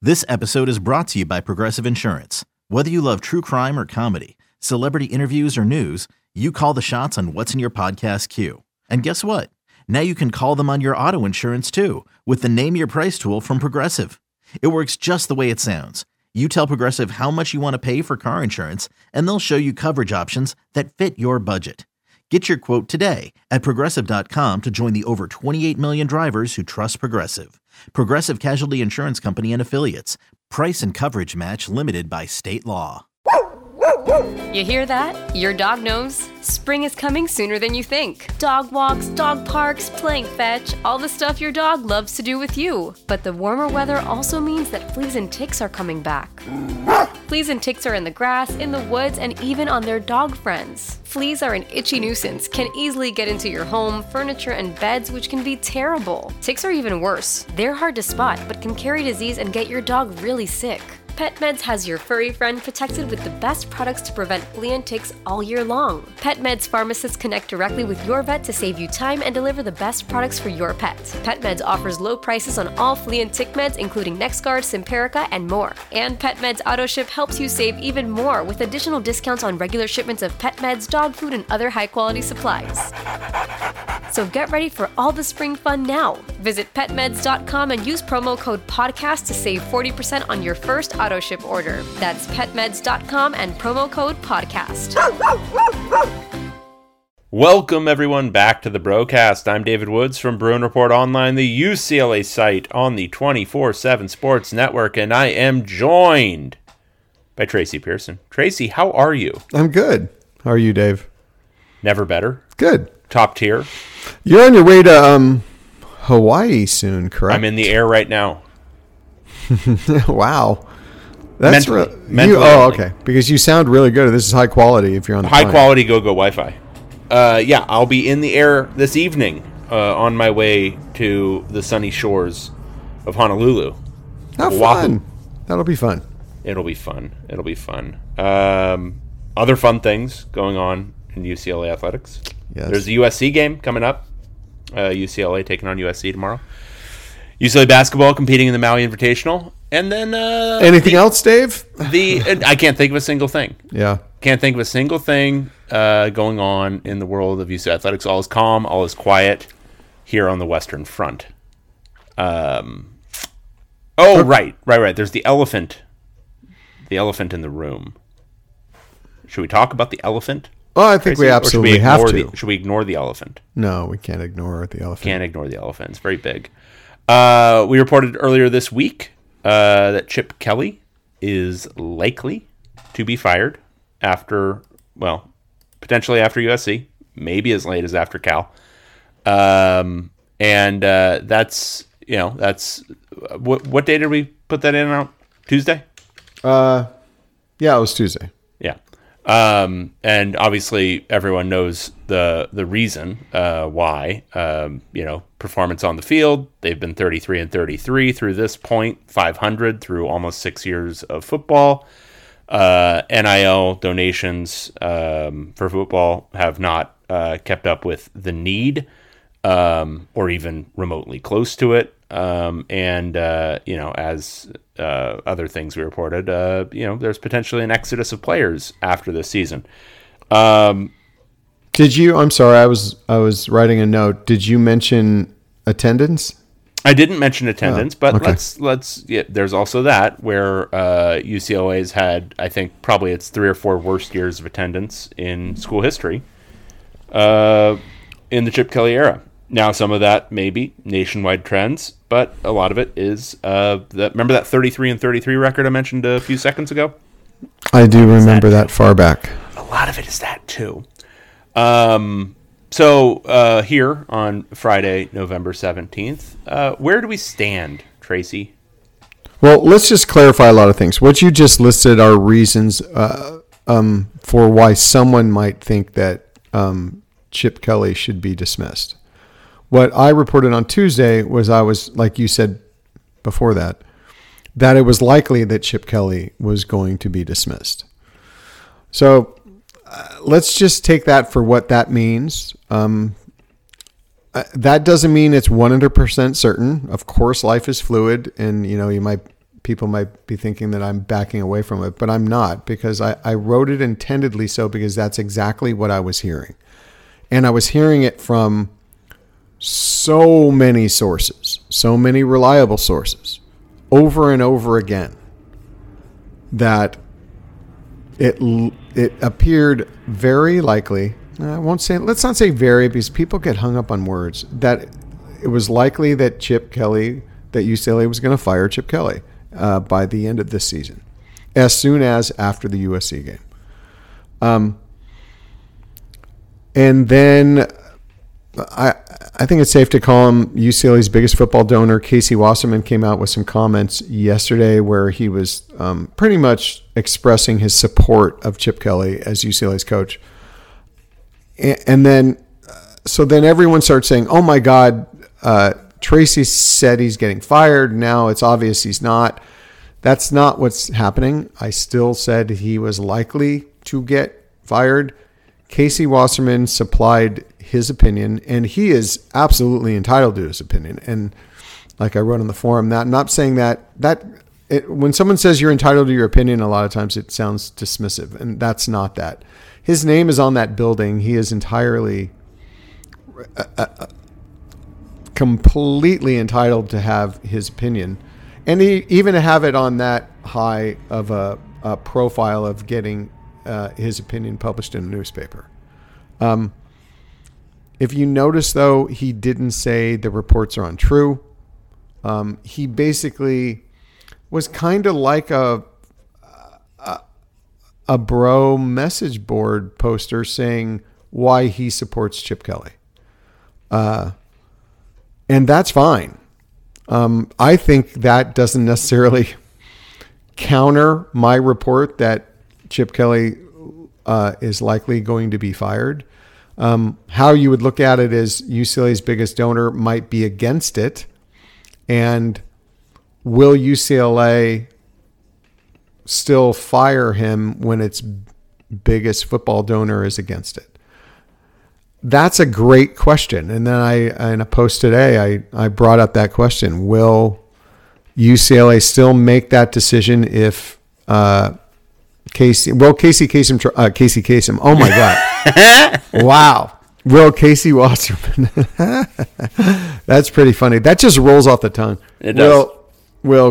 This episode is brought to you by Progressive Insurance. Whether you love true crime or comedy, celebrity interviews or news, you call the shots on what's in your podcast queue. And guess what? Now you can call them on your auto insurance too with the Name Your Price tool from Progressive. It works just the way it sounds. You tell Progressive how much you want to pay for car insurance, and they'll show you coverage options that fit your budget. Get your quote today at Progressive.com to join the over 28 million drivers who trust Progressive. Progressive Casualty Insurance Company and Affiliates. Price and coverage match limited by state law. You hear that? Your dog knows. Spring is coming sooner than you think. Dog walks, dog parks, playing fetch, all the stuff your dog loves to do with you. But the warmer weather also means that fleas and ticks are coming back. Fleas and ticks are in the grass, in the woods, and even on their dog friends. Fleas are an itchy nuisance, can easily get into your home, furniture, and beds, which can be terrible. Ticks are even worse. They're hard to spot, but can carry disease and get your dog really sick. PetMeds has your furry friend protected with the best products to prevent flea and ticks all year long. PetMeds pharmacists connect directly with your vet to save you time and deliver the best products for your pet. PetMeds offers low prices on all flea and tick meds, including NexGard, Simparica, and more. And PetMeds AutoShip helps you save even more with additional discounts on regular shipments of pet meds, dog food, and other high-quality supplies. So get ready for all the spring fun now. Visit PetMeds.com and use promo code PODCAST to save 40% on your first AutoShip order. That's PetMeds.com and promo code PODCAST. Welcome everyone back to the Broadcast. I'm David Woods from Bruin Report Online, the UCLA site on the 24/7 Sports Network, and I am joined by Tracy Pearson. Tracy, how are you? I'm good. How are you, Dave? Never better. Good. Top tier. You're on your way to Hawaii soon, correct? I'm in the air right now. Wow. That's mentally. okay. Because you sound really good. This is high quality if you're on the high plane. quality go-go Wi-Fi. Yeah, I'll be in the air this evening on my way to the sunny shores of Honolulu. How fun. That'll be fun. It'll be fun. Other fun things going on in UCLA athletics. Yes. There's a USC game coming up. UCLA taking on USC tomorrow. UCLA basketball competing in the Maui Invitational. And then anything else, Dave? I can't think of a single thing. Yeah. Can't think of a single thing going on in the world of UCLA athletics. All is calm, all is quiet here on the Western Front. Right. There's the elephant in the room. Should we talk about the elephant? Oh, I think we absolutely have to. Should we ignore the elephant? No, we can't ignore the elephant. Can't ignore the elephant. It's very big. We reported earlier this week that Chip Kelly is likely to be fired potentially after USC, maybe as late as after Cal. And that's what day did we put that in on? Tuesday? Yeah, it was Tuesday. Yeah. And obviously everyone knows the reason why. Performance on the field. They've been 33-33 through this point, 500 through almost 6 years of football. NIL donations for football have not kept up with the need, or even remotely close to it. As other things we reported, there's potentially an exodus of players after this season. Did you? I'm sorry, I was writing a note. Did you mention attendance? I didn't mention attendance, but okay. let's. Yeah, there's also that where UCLA's had, I think, probably its 3 or 4 worst years of attendance in school history, in the Chip Kelly era. Now, some of that may be nationwide trends, but a lot of it is remember that 33-33 record I mentioned a few seconds ago? I do remember that far back. A lot of it is that too. So here on Friday, November 17th, where do we stand, Tracy? Well, let's just clarify a lot of things. What you just listed are reasons for why someone might think that Chip Kelly should be dismissed. What I reported on Tuesday was like you said before that it was likely that Chip Kelly was going to be dismissed. So let's just take that for what that means. That doesn't mean it's 100% certain. Of course, life is fluid, and you might people might be thinking that I'm backing away from it, but I'm not, because I wrote it intendedly so, because that's exactly what I was hearing. And I was hearing it from so many sources, so many reliable sources, over and over again, that it appeared very likely, let's not say very, because people get hung up on words, that it was likely that UCLA was going to fire Chip Kelly by the end of this season, as soon as after the USC game. And then I think it's safe to call him UCLA's biggest football donor. Casey Wasserman came out with some comments yesterday where he was pretty much expressing his support of Chip Kelly as UCLA's coach. And then everyone starts saying, oh my God, Tracy said he's getting fired. Now it's obvious he's not. That's not what's happening. I still said he was likely to get fired. Casey Wasserman supplied his opinion, and he is absolutely entitled to his opinion. And like I wrote on the forum, that not saying when someone says you're entitled to your opinion, a lot of times it sounds dismissive, and that's not that. His name is on that building. He is entirely, completely entitled to have his opinion, and even to have it on that high of a profile of getting his opinion published in a newspaper. If you notice, though, he didn't say the reports are untrue. He basically was kind of like a bro message board poster saying why he supports Chip Kelly. And that's fine. I think that doesn't necessarily counter my report that Chip Kelly is likely going to be fired. How you would look at it is UCLA's biggest donor might be against it. And will UCLA still fire him when its biggest football donor is against it? That's a great question. And then in a post today, I brought up that question. Will UCLA still make that decision if Casey Kasem. Oh my God. Wow. Will Casey Wasserman. That's pretty funny. That just rolls off the tongue. It does. Will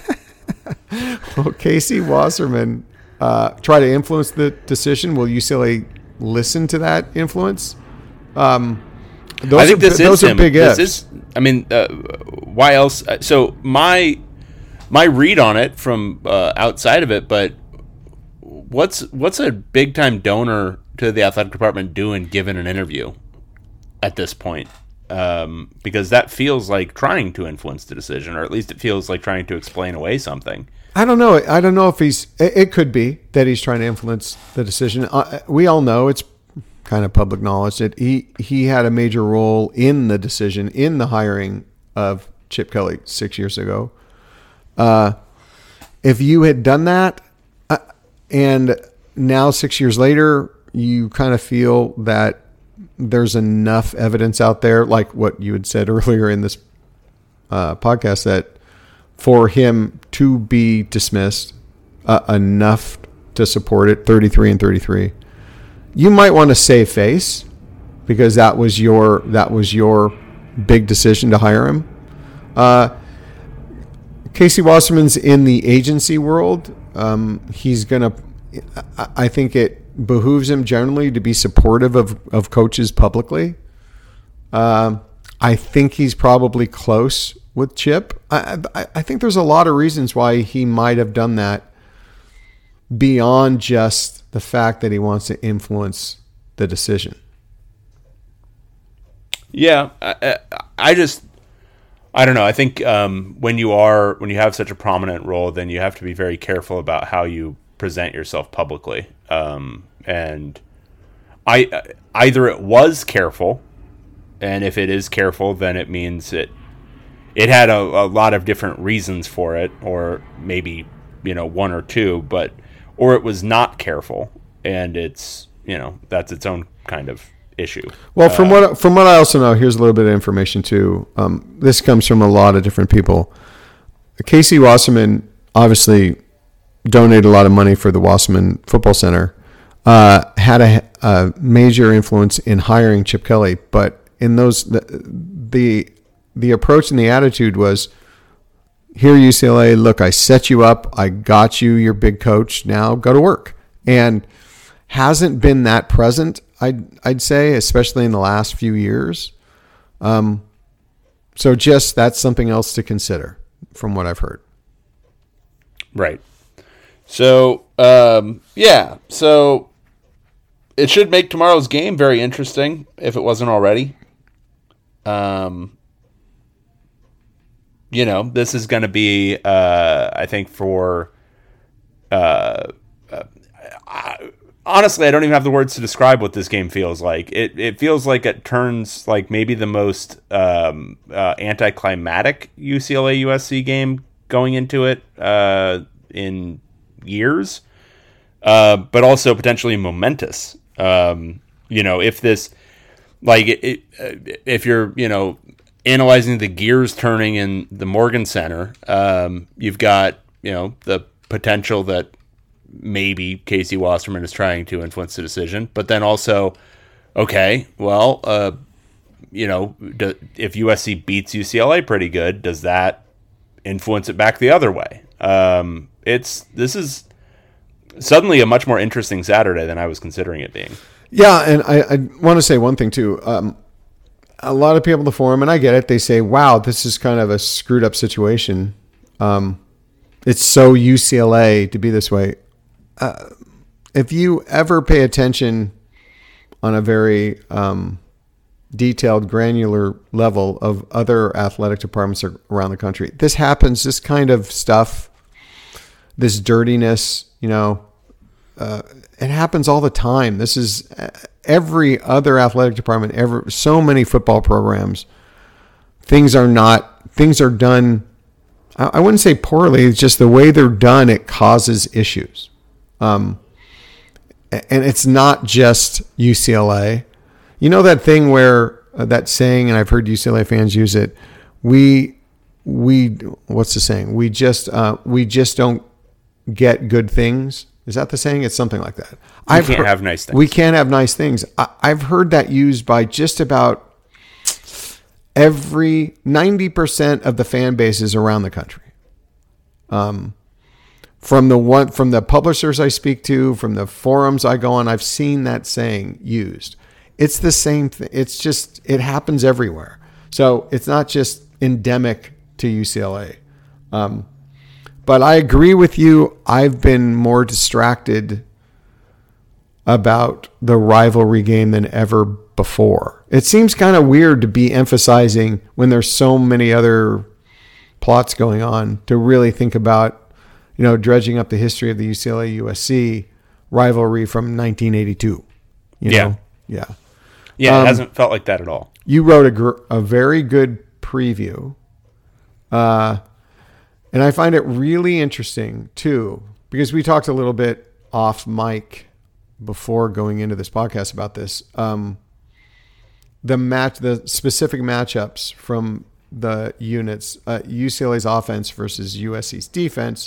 Casey Wasserman try to influence the decision? Will UCLA listen to that influence? I think those are big ifs. Why else? So my read on it from outside of it, but what's a big time donor to the athletic department doing given an interview at this point? Because that feels like trying to influence the decision, or at least it feels like trying to explain away something. I don't know. I don't know if it could be that he's trying to influence the decision. We all know, it's kind of public knowledge, that he had a major role in the decision, in the hiring of Chip Kelly 6 years ago. If you had done that, and now 6 years later, you kind of feel that there's enough evidence out there, like what you had said earlier in this podcast, that for him to be dismissed, enough to support it, 33-33, you might want to save face, because that was your big decision to hire him. Casey Wasserman's in the agency world. I think it behooves him generally to be supportive of coaches publicly. I think he's probably close with Chip. I think there's a lot of reasons why he might have done that beyond just the fact that he wants to influence the decision. Yeah, I don't know. I think when you have such a prominent role, then you have to be very careful about how you present yourself publicly. And either it was careful, and if it is careful, then it means it had a lot of different reasons for it, or maybe one or two, or it was not careful, and it's that's its own kind of issue. Well, from what I also know, here's a little bit of information too. This comes from a lot of different people. Casey Wasserman obviously donated a lot of money for the Wasserman Football Center, had a major influence in hiring Chip Kelly. But in those, the approach and the attitude was, here UCLA, look, I set you up. I got you your big coach. Now go to work. And hasn't been that present, I'd say, especially in the last few years. So just that's something else to consider from what I've heard. Right. So, so it should make tomorrow's game very interesting if it wasn't already. This is going to be, I think honestly, I don't even have the words to describe what this game feels like. It feels like it turns like maybe the most anticlimactic UCLA USC game going into it in years, but also potentially momentous. If this, like, if you're, analyzing the gears turning in the Morgan Center, you've got, the potential that maybe Casey Wasserman is trying to influence the decision, but then also, okay, well, if USC beats UCLA pretty good, does that influence it back the other way? This is suddenly a much more interesting Saturday than I was considering it being. Yeah, and I want to say one thing too. A lot of people in the forum, and I get it, they say, wow, this is kind of a screwed up situation. It's so UCLA to be this way. If you ever pay attention on a very detailed, granular level of other athletic departments around the country, this happens, this kind of stuff, this dirtiness, it happens all the time. This is every other athletic department, so many football programs. Things are done, I wouldn't say poorly, it's just the way they're done, it causes issues. And it's not just UCLA. You know that thing where, that saying, and I've heard UCLA fans use it, what's the saying? We just don't get good things. Is that the saying? It's something like that. We can't have nice things. We can't have nice things. I've heard that used by just about every 90% of the fan bases around the country. From the publishers I speak to, from the forums I go on, I've seen that saying used. It's the same thing. It's just, it happens everywhere. So it's not just endemic to UCLA. But I agree with you. I've been more distracted about the rivalry game than ever before. It seems kind of weird to be emphasizing when there's so many other plots going on to really think about, dredging up the history of the UCLA USC rivalry from 1982. Yeah. Yeah. Yeah. It hasn't felt like that at all. You wrote a very good preview. And I find it really interesting too, because we talked a little bit off mic before going into this podcast about this. The specific matchups from the units, UCLA's offense versus USC's defense.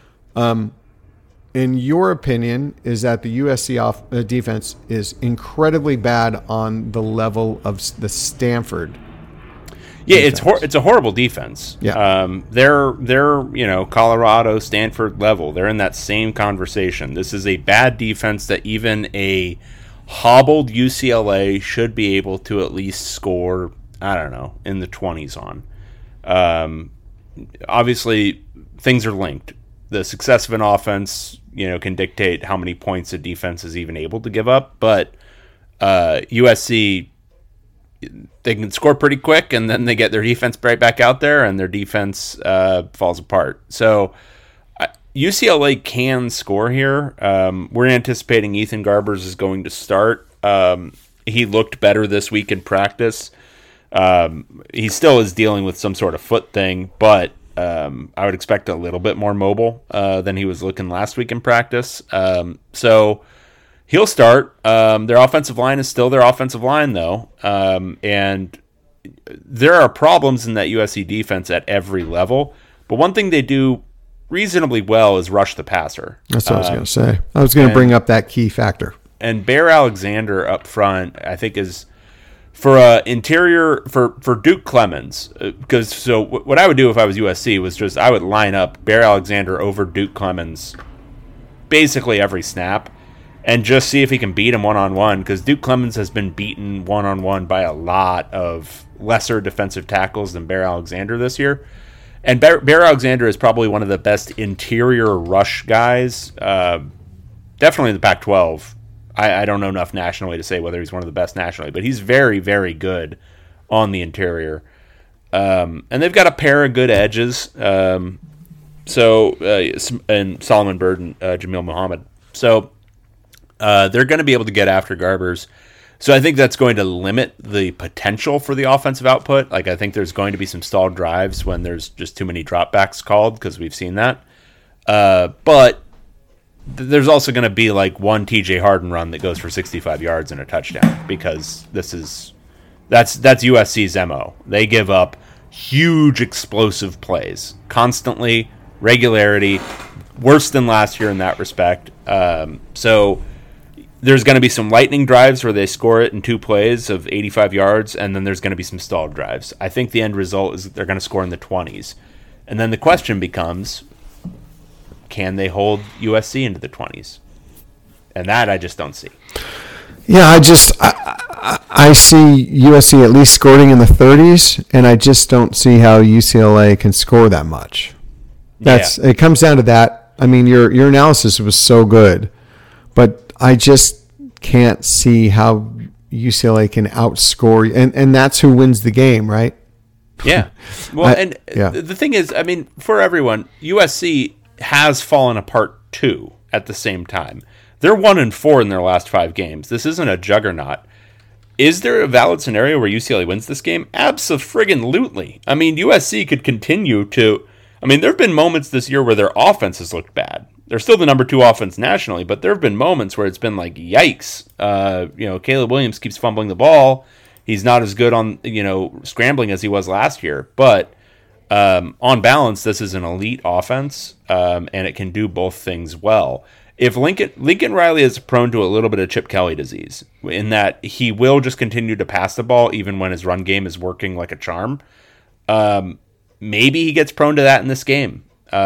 In your opinion, is that the USC defense is incredibly bad on the level of the Stanford? Yeah, it's a horrible defense. Yeah. They're Colorado, Stanford level. They're in that same conversation. This is a bad defense that even a hobbled UCLA should be able to at least score, I don't know, in the 20s on. Obviously, things are linked. The success of an offense, can dictate how many points a defense is even able to give up. But USC, they can score pretty quick, and then they get their defense right back out there, and their defense falls apart. So UCLA can score here. We're anticipating Ethan Garbers is going to start. He looked better this week in practice. He still is dealing with some sort of foot thing, but I would expect a little bit more mobile than he was looking last week in practice. So he'll start. Their offensive line is still their offensive line, though. And there are problems in that USC defense at every level. But one thing they do reasonably well is rush the passer. That's what I was going to say. I was going to bring up that key factor. And Bear Alexander up front, I think, is for interior for Duke Clemens. Because so what I would do if I was USC was just I would line up Bear Alexander over Duke Clemens basically every snap and just see if he can beat him one-on-one, because Duke Clemens has been beaten one-on-one by a lot of lesser defensive tackles than Bear Alexander this year. And Bear Alexander is probably one of the best interior rush guys, definitely in the Pac-12. I don't know enough nationally to say whether he's one of the best nationally, but he's very, very good on the interior. And they've got a pair of good edges, and Solomon Byrd and Jamil Muhammad. So they're going to be able to get after Garbers. So I think that's going to limit the potential for the offensive output. Like, I think there's going to be some stalled drives when there's just too many dropbacks called, because we've seen that. But there's also going to be like one TJ Harden run that goes for 65 yards and a touchdown, because that's USC's MO. They give up huge explosive plays constantly, regularity, worse than last year in that respect. So there's going to be some lightning drives where they score it in 2 plays of 85 yards, and then there's going to be some stalled drives. I think the end result is they're going to score in the 20s. And then the question becomes, can they hold USC into the 20s? And that I just don't see. Yeah, I see USC at least scoring in the 30s, and I just don't see how UCLA can score that much. It comes down to that. I mean, your analysis was so good, but I just can't see how UCLA can outscore, and that's who wins the game, right? Yeah. Well, the thing is, I mean, for everyone, USC has fallen apart too at the same time. They're 1-4 in their last 5 games. This isn't a juggernaut. Is there a valid scenario where UCLA wins this game? Abso-friggin-lutely. I mean, USC could continue to... I mean, there have been moments this year where their offense has looked bad. They're still the number 2 offense nationally, but there have been moments where it's been like, yikes. Caleb Williams keeps fumbling the ball. He's not as good on, scrambling as he was last year. But on balance, this is an elite offense, and it can do both things well. If Lincoln Riley is prone to a little bit of Chip Kelly disease, in that he will just continue to pass the ball even when his run game is working like a charm, maybe he gets prone to that in this game.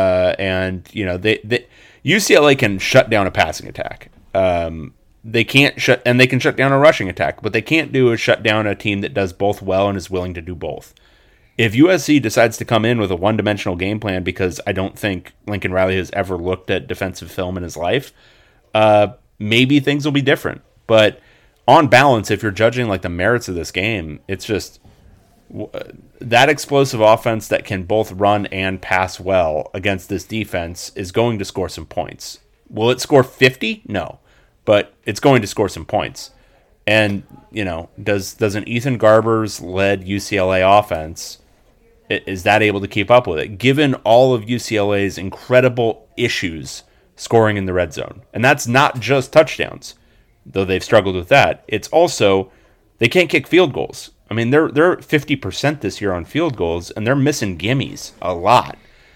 UCLA can shut down a passing attack. They can shut down a rushing attack. What they can't do is shut down a team that does both well and is willing to do both. If USC decides to come in with a one-dimensional game plan, because I don't think Lincoln Riley has ever looked at defensive film in his life, maybe things will be different. But on balance, if you're judging like the merits of this game, it's just that explosive offense that can both run and pass well against this defense is going to score some points. Will it score 50? No, but it's going to score some points. And, does an Ethan Garbers-led UCLA offense, is that able to keep up with it, given all of UCLA's incredible issues scoring in the red zone? And that's not just touchdowns, though they've struggled with that. It's also they can't kick field goals. I mean, they're 50% this year on field goals, and they're missing gimmies a lot.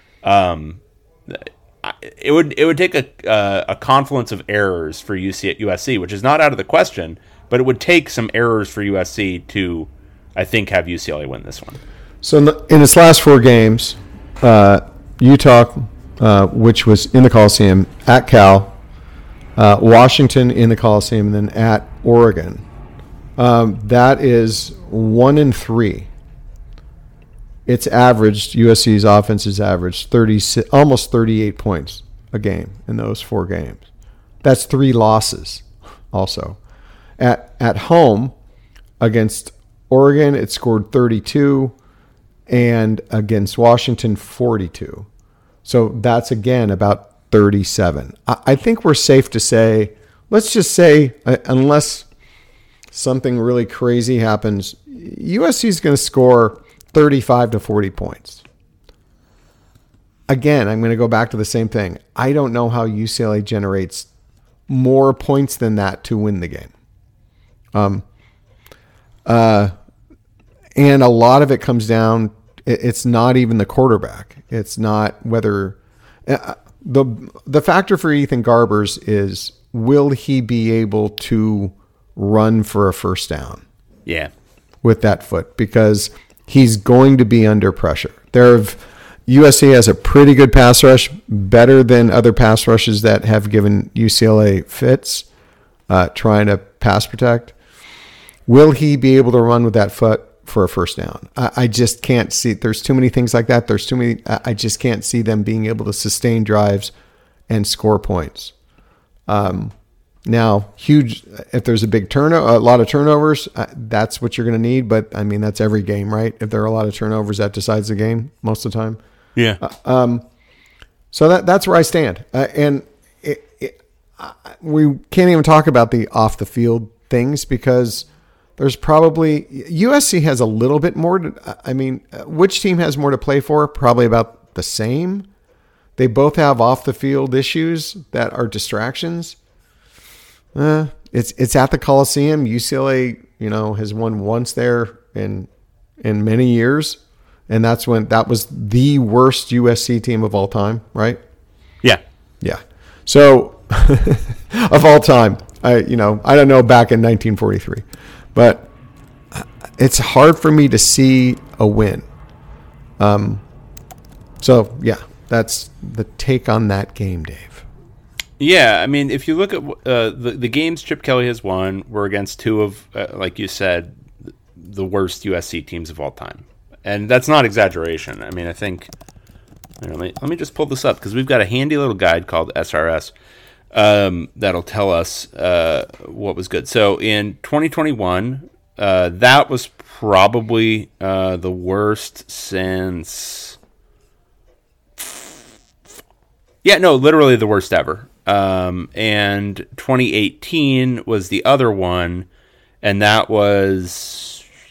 It would take a confluence of errors for USC, which is not out of the question, but it would take some errors for USC to, I think, have UCLA win this one. So in its last 4 games, Utah, which was in the Coliseum, at Cal, Washington in the Coliseum, and then at Oregon. That is 1-3. It's averaged, USC's offense has averaged almost 38 points a game in those 4 games. That's 3 losses also. At home against Oregon, it scored 32, and against Washington, 42. So that's, again, about 37. I think we're safe to say, let's just say, unless something really crazy happens, USC is going to score 35 to 40 points. Again, I'm going to go back to the same thing. I don't know how UCLA generates more points than that to win the game. And a lot of it comes down, it's not even the quarterback. It's not whether, The factor for Ethan Garbers is, will he be able to run for a first down? Yeah. With that foot, because he's going to be under pressure. USC has a pretty good pass rush, better than other pass rushes that have given UCLA fits, trying to pass protect. Will he be able to run with that foot for a first down? I just can't see. There's too many things like that. I just can't see them being able to sustain drives and score points. Now, if there's a lot of turnovers, that's what you're going to need. But I mean, that's every game, right? If there are a lot of turnovers, that decides the game most of the time. Yeah. So that's where I stand. And we can't even talk about the off the field things, because there's probably USC has a little bit more. Which team has more to play for? Probably about the same. They both have off the field issues that are distractions. It's at the Coliseum. UCLA, has won once there in many years, and that was the worst USC team of all time, right? Yeah. Yeah. So of all time, I don't know back in 1943, but it's hard for me to see a win. So yeah, that's the take on that game, Dave. Yeah, I mean, if you look at the games Chip Kelly has won were against two of, like you said, the worst USC teams of all time. And that's not exaggeration. I mean, I think, let me just pull this up, because we've got a handy little guide called SRS that'll tell us what was good. So in 2021, that was probably the worst since... Yeah, no, literally the worst ever. And 2018 was the other one, and that was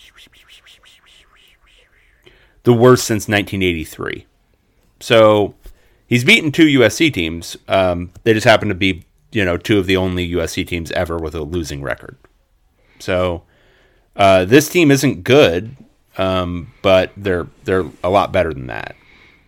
the worst since 1983. So he's beaten two USC teams. They just happen to be, two of the only USC teams ever with a losing record. So this team isn't good, but they're a lot better than that.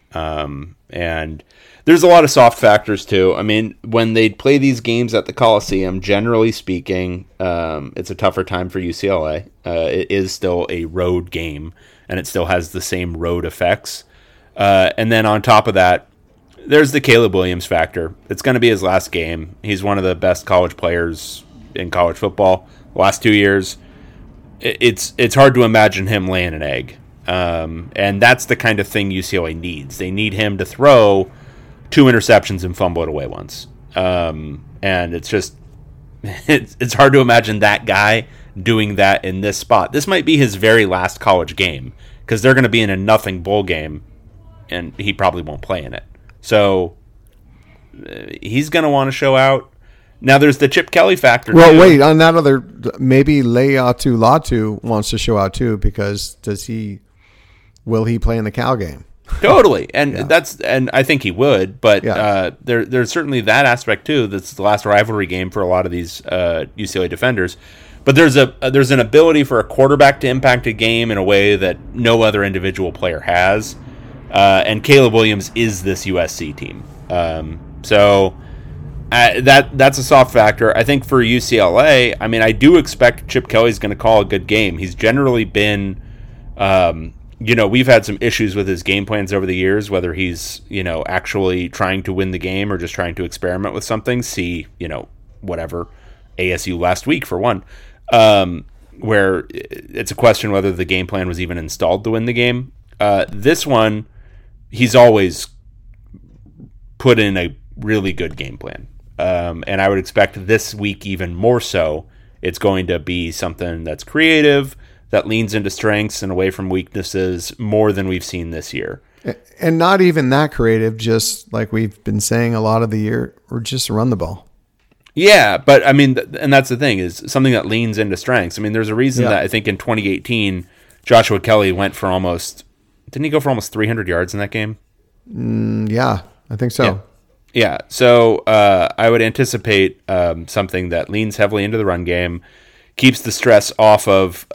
And there's a lot of soft factors too. I mean, when they play these games at the Coliseum, generally speaking, it's a tougher time for UCLA. It is still a road game, and it still has the same road effects. And then on top of that, there's the Caleb Williams factor. It's going to be his last game. He's one of the best college players in college football the last 2 years. It's hard to imagine him laying an egg. And that's the kind of thing UCLA needs. They need him to throw 2 interceptions and fumble it away once. And it's just, it's hard to imagine that guy doing that in this spot. This might be his very last college game, because they're going to be in a nothing bowl game, and he probably won't play in it. So he's going to want to show out. Now there's the Chip Kelly factor. Well, too. wait, on that other, maybe Leatu Latu wants to show out too, because will he play in the Cal game? Totally, and and I think he would, but there's certainly that aspect too. That's the last rivalry game for a lot of these UCLA defenders. But there's an ability for a quarterback to impact a game in a way that no other individual player has, and Caleb Williams is this USC team. So that's a soft factor. I think for UCLA, I mean, I do expect Chip Kelly's going to call a good game. He's generally been. We've had some issues with his game plans over the years, whether he's, actually trying to win the game or just trying to experiment with something. See, whatever, ASU last week for one, where it's a question whether the game plan was even installed to win the game. This one, he's always put in a really good game plan. And I would expect this week even more so. It's going to be something that's creative, that leans into strengths and away from weaknesses more than we've seen this year. And not even that creative, just like we've been saying a lot of the year, or just run the ball. Yeah, but I mean, and that's the thing, is something that leans into strengths. I mean, there's a reason that I think in 2018, Joshua Kelly went for didn't he go for almost 300 yards in that game? Yeah, I think so. Yeah. So I would anticipate something that leans heavily into the run game, keeps the stress off of,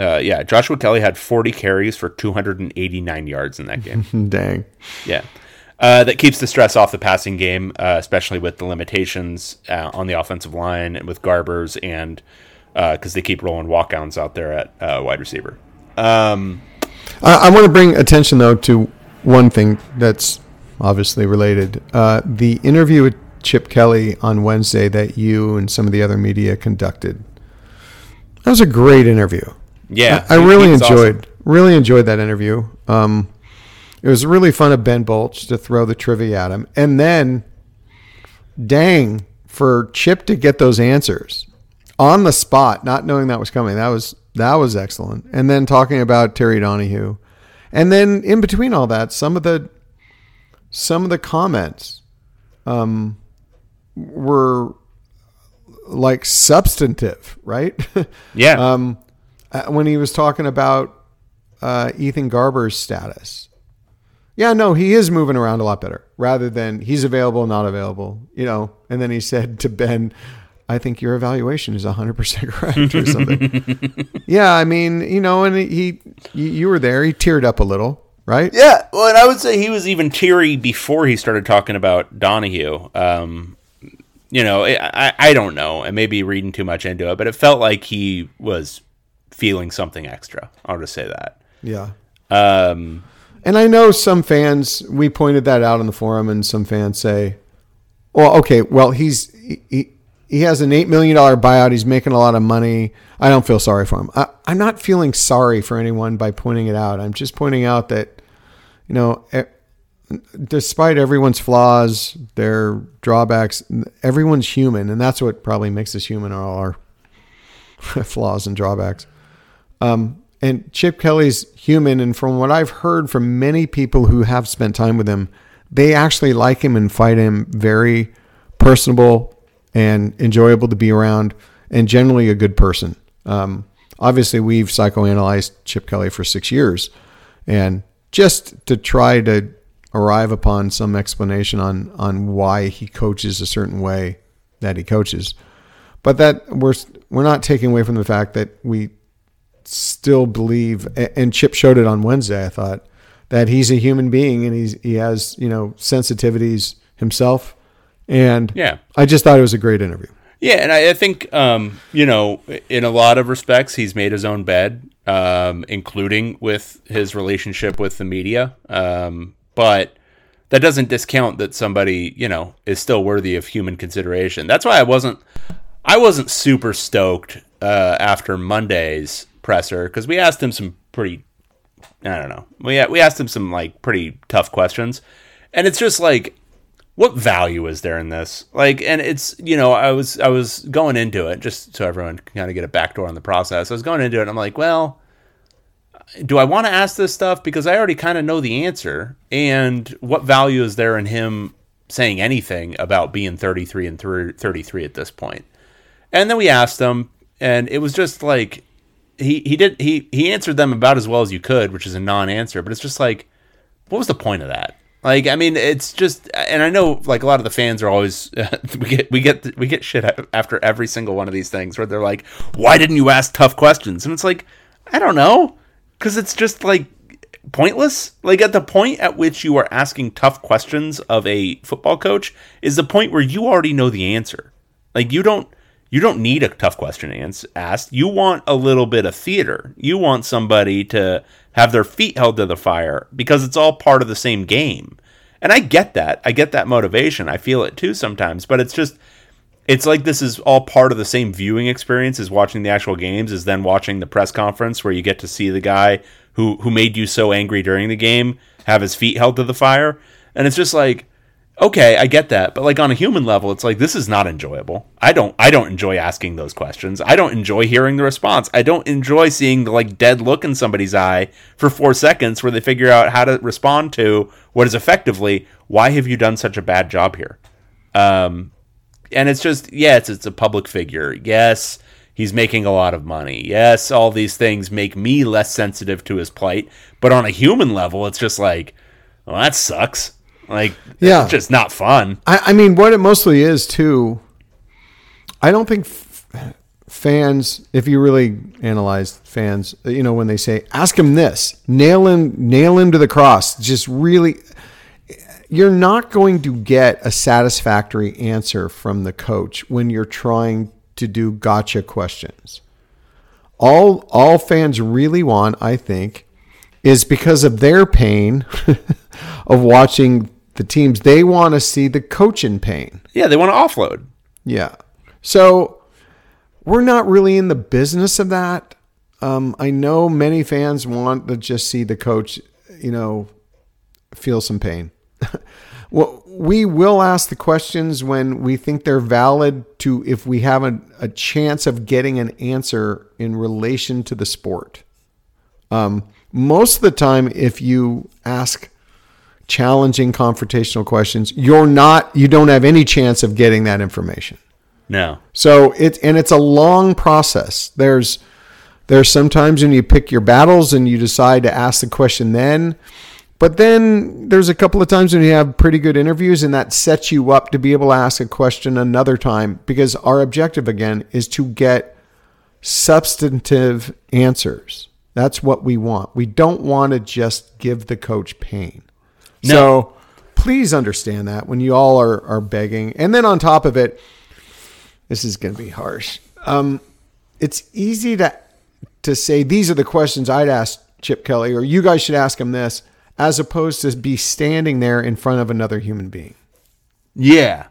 Joshua Kelly had 40 carries for 289 yards in that game. Dang. Yeah. That keeps the stress off the passing game, especially with the limitations on the offensive line and with Garbers, and because they keep rolling walk-ons out there at wide receiver. I want to bring attention, though, to one thing that's obviously related. The interview with Chip Kelly on Wednesday that you and some of the other media conducted. That was a great interview. Yeah. I really enjoyed that interview. It was really fun of Ben Bolch to throw the trivia at him. And then, dang, for Chip to get those answers on the spot, not knowing that was coming, that was excellent. And then talking about Terry Donahue. And then in between all that, some of the comments were like substantive, right? Yeah. When he was talking about Ethan Garber's status. Yeah, no, he is moving around a lot better rather than he's available, not available, And then he said to Ben, I think your evaluation is 100% correct or something. Yeah, I mean, and you were there. He teared up a little, right? Yeah, well, and I would say he was even teary before he started talking about Donahue. I don't know. I may be reading too much into it, but it felt like he was feeling something extra. I'll just say that. Yeah. And I know some fans, we pointed that out in the forum, and some fans say, well, okay, well, he has an $8 million buyout. He's making a lot of money. I don't feel sorry for him. I'm not feeling sorry for anyone by pointing it out. I'm just pointing out that, despite everyone's flaws, their drawbacks, everyone's human. And that's what probably makes us human, are all our flaws and drawbacks. And Chip Kelly's human, and from what I've heard from many people who have spent time with him, they actually like him and find him very personable and enjoyable to be around, and generally a good person. Obviously, we've psychoanalyzed Chip Kelly for 6 years, and just to try to arrive upon some explanation on why he coaches a certain way that he coaches. But that we're not taking away from the fact that we still believe, and Chip showed it on Wednesday, I thought, that he's a human being and he has, sensitivities himself. And yeah, I just thought it was a great interview. Yeah. And I think, in a lot of respects, he's made his own bed, including with his relationship with the media. But that doesn't discount that somebody, is still worthy of human consideration. That's why I wasn't super stoked after Monday's presser, because we asked him some pretty, I don't know, we asked him some like pretty tough questions, and it's just like, what value is there in this? Like, and it's, I was going into it, just so everyone can kind of get a backdoor on the process. I was going into it and I'm like, well, do I want to ask this stuff? Because I already kind of know the answer. And what value is there in him saying anything about being 33 and 33 at this point? And then we asked him, and it was just like, he answered them about as well as you could, which is a non-answer, but it's just like, what was the point of that? Like, I mean, it's just, and I know like a lot of the fans are always, we get shit after every single one of these things where they're like, why didn't you ask tough questions? And it's like, I don't know. 'Cause it's just like pointless. Like, at the point at which you are asking tough questions of a football coach is the point where you already know the answer. Like, you don't need a tough question asked. You want a little bit of theater. You want somebody to have their feet held to the fire because it's all part of the same game. And I get that. I get that motivation. I feel it too sometimes. But it's like this is all part of the same viewing experience as watching the actual games, as then watching the press conference where you get to see the guy who made you so angry during the game have his feet held to the fire. And it's just like, okay, I get that, but like on a human level, it's like, this is not enjoyable. I don't enjoy asking those questions. I don't enjoy hearing the response. I don't enjoy seeing the like dead look in somebody's eye for 4 seconds where they figure out how to respond to what is effectively, why have you done such a bad job here? And it's just, yes, it's a public figure. Yes, he's making a lot of money. Yes, all these things make me less sensitive to his plight. But on a human level, it's just like, well, that sucks. Like, yeah, it's just not fun. I mean, what it mostly is, too, I don't think fans, if you really analyze fans, when they say, ask him this, nail him to the cross, just really, you're not going to get a satisfactory answer from the coach when you're trying to do gotcha questions. All fans really want, I think, is because of their pain of watching the teams, they want to see the coach in pain. Yeah, they want to offload. Yeah. So we're not really in the business of that. I know many fans want to just see the coach, feel some pain. Well, we will ask the questions when we think they're valid if we have a chance of getting an answer in relation to the sport. Most of the time, if you ask challenging confrontational questions, you don't have any chance of getting that information. No. So it's a long process. There's sometimes when you pick your battles and you decide to ask the question then, but then there's a couple of times when you have pretty good interviews and that sets you up to be able to ask a question another time, because our objective again is to get substantive answers. That's what we want. We don't want to just give the coach pain. No. So please understand that when you all are begging. And then on top of it, this is going to be harsh. It's easy to say, these are the questions I'd ask Chip Kelly, or you guys should ask him this, as opposed to be standing there in front of another human being. Yeah.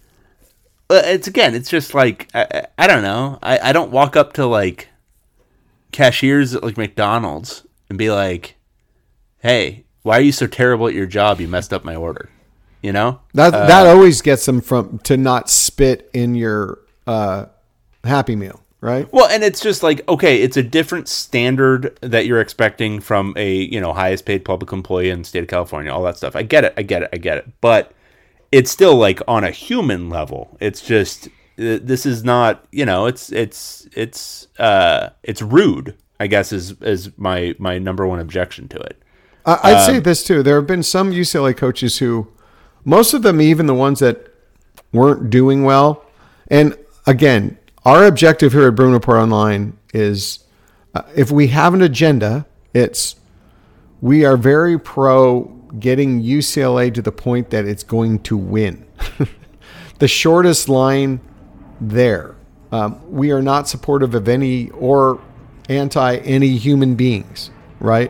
It's just like, I don't know. I don't walk up to like cashiers at like McDonald's and be like, hey, why are you so terrible at your job? You messed up my order. That always gets them to not spit in your Happy Meal, right? Well, and it's just like, okay, it's a different standard that you're expecting from a highest paid public employee in the state of California, all that stuff. I get it. But it's still like on a human level. It's just this is not, it's rude, I guess is my number one objection to it. I'd say this too. There have been some UCLA coaches who, most of them, even the ones that weren't doing well. And again, our objective here at Bruin Report Online is, if we have an agenda, we are very pro getting UCLA to the point that it's going to win. The shortest line there. We are not supportive of any or anti any human beings, right?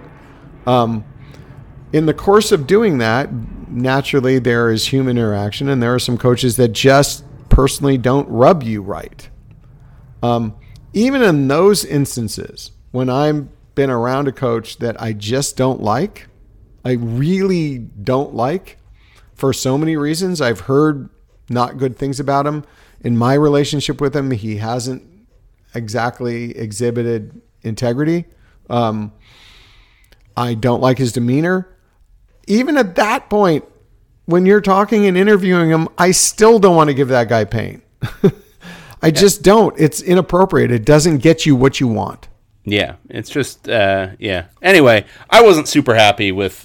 In the course of doing that, naturally there is human interaction, and there are some coaches that just personally don't rub you right. Even in those instances, when I've been around a coach that I just don't like, I really don't like, for so many reasons. I've heard not good things about him. In my relationship with him, he hasn't exactly exhibited integrity. I don't like his demeanor. Even at that point, when you're talking and interviewing him, I still don't want to give that guy pain. I just don't. It's inappropriate. It doesn't get you what you want. Yeah, it's just, yeah. Anyway, I wasn't super happy with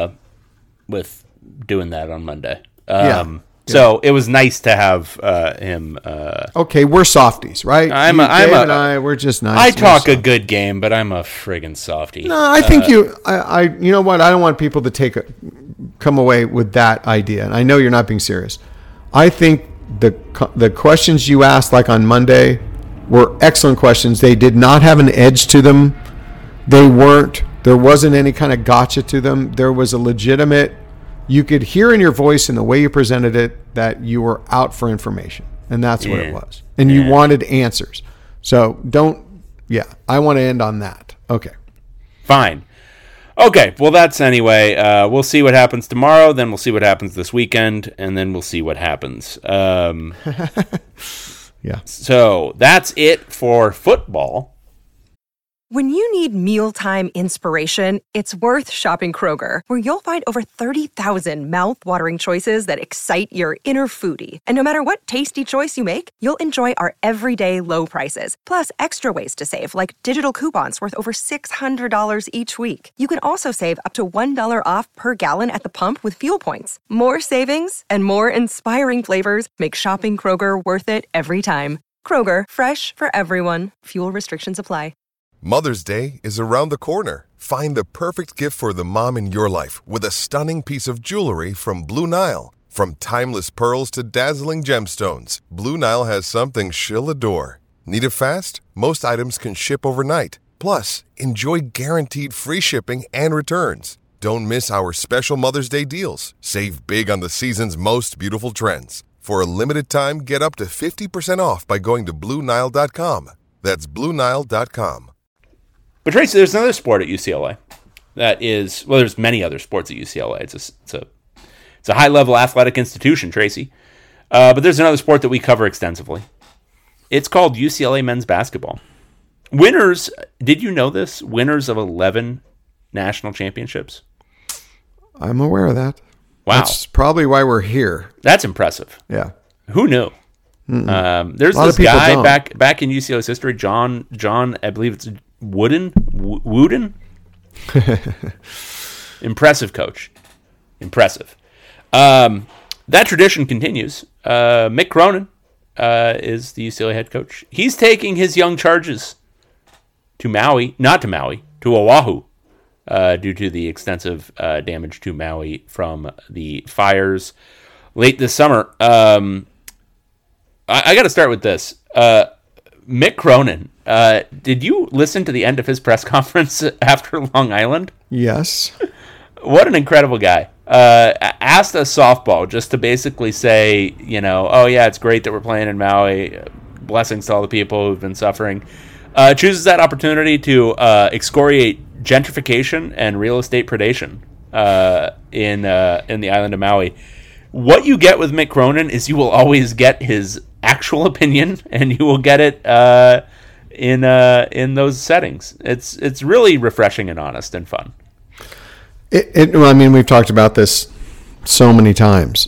doing that on Monday. So it was nice to have him. Okay, we're softies, right? We're just nice. I talk a good game, but I'm a friggin' softie. No, I think you know what? I don't want people to come away with that idea. And I know you're not being serious. I think the questions you asked, like on Monday, were excellent questions. They did not have an edge to them. There wasn't any kind of gotcha to them. There was a legitimate, you could hear in your voice and the way you presented it that you were out for information. And that's what it was. And you wanted answers. So I want to end on that. Okay. Fine. Okay, well, that's anyway. We'll see what happens tomorrow, then we'll see what happens this weekend, and then we'll see what happens. Yeah. So that's it for football. When you need mealtime inspiration, it's worth shopping Kroger, where you'll find over 30,000 mouth-watering choices that excite your inner foodie. And no matter what tasty choice you make, you'll enjoy our everyday low prices, plus extra ways to save, like digital coupons worth over $600 each week. You can also save up to $1 off per gallon at the pump with fuel points. More savings and more inspiring flavors make shopping Kroger worth it every time. Kroger, fresh for everyone. Fuel restrictions apply. Mother's Day is around the corner. Find the perfect gift for the mom in your life with a stunning piece of jewelry from Blue Nile. From timeless pearls to dazzling gemstones, Blue Nile has something she'll adore. Need it fast? Most items can ship overnight. Plus, enjoy guaranteed free shipping and returns. Don't miss our special Mother's Day deals. Save big on the season's most beautiful trends. For a limited time, get up to 50% off by going to BlueNile.com. That's BlueNile.com. But Tracy, there's another sport at UCLA that is, well, there's many other sports at UCLA. It's a high-level athletic institution, Tracy. But there's another sport that we cover extensively. It's called UCLA men's basketball. Winners, did you know this? Winners of 11 national championships. I'm aware of that. Wow. That's probably why we're here. That's impressive. Yeah. Who knew? There's this guy back in UCLA's history, John, I believe it's Wooden? Impressive coach. Impressive. That tradition continues. Mick Cronin is the UCLA head coach. He's taking his young charges to Oahu, due to the extensive damage to Maui from the fires late this summer. I got to start with this. Mick Cronin, did you listen to the end of his press conference after Long Island? Yes. What an incredible guy. Asked us softball just to basically say, oh yeah, it's great that we're playing in Maui. Blessings to all the people who've been suffering. Chooses that opportunity to excoriate gentrification and real estate predation in the island of Maui. What you get with Mick Cronin is you will always get his actual opinion, and you will get it in those settings. It's really refreshing and honest and fun. We've talked about this so many times.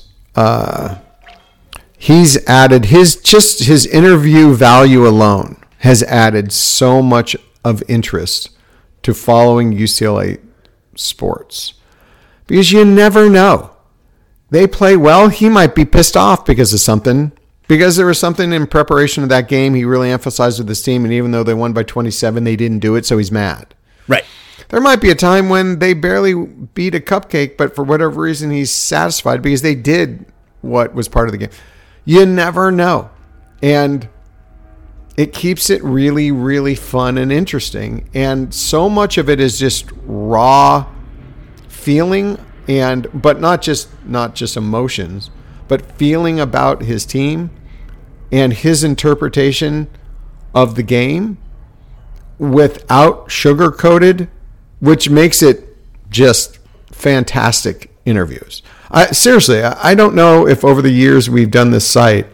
He's added his interview value alone has added so much of interest to following UCLA sports, because you never know. They play well. He might be pissed off because of something, because there was something in preparation of that game he really emphasized with his team, and even though they won by 27, they didn't do it, so he's mad. Right. There might be a time when they barely beat a cupcake, but for whatever reason, he's satisfied because they did what was part of the game. You never know. And it keeps it really, really fun and interesting. And so much of it is just raw feeling, but not just emotions, but feeling about his team and his interpretation of the game without sugar-coated, which makes it just fantastic interviews. Seriously, I don't know if over the years we've done this site,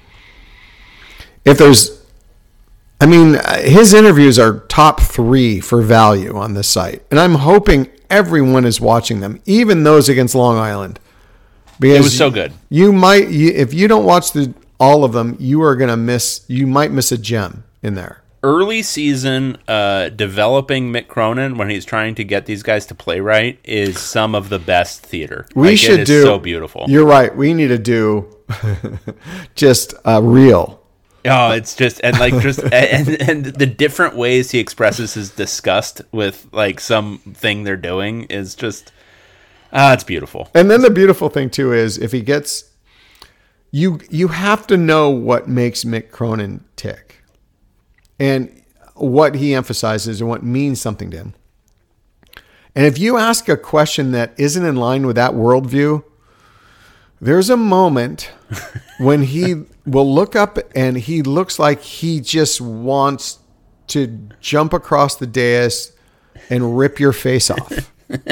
if there's, his interviews are top 3 for value on this site. And I'm hoping everyone is watching them, even those against Long Island. Because it was so good. If you don't watch all of them, you might miss a gem in there. Early season developing Mick Cronin when he's trying to get these guys to play right is some of the best theater. It is so beautiful. You're right. We need to do just real. Oh, it's just and the different ways he expresses his disgust with something they're doing is just it's beautiful. And then the beautiful thing too is if he gets you have to know what makes Mick Cronin tick. And what he emphasizes and what means something to him. And if you ask a question that isn't in line with that worldview, there's a moment when he will look up and he looks like he just wants to jump across the dais and rip your face off.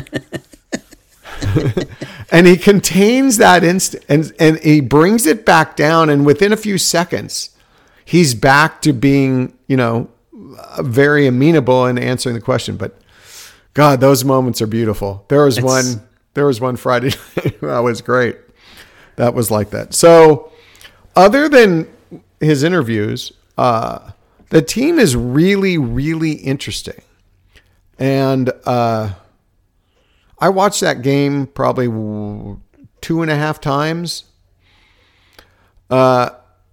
And he contains that instant and he brings it back down, and within a few seconds, he's back to being, very amenable in answering the question. But God, those moments are beautiful. There was one Friday night that was great. That was like that. So other than his interviews, the team is really, really interesting. And I watched that game probably 2.5 times.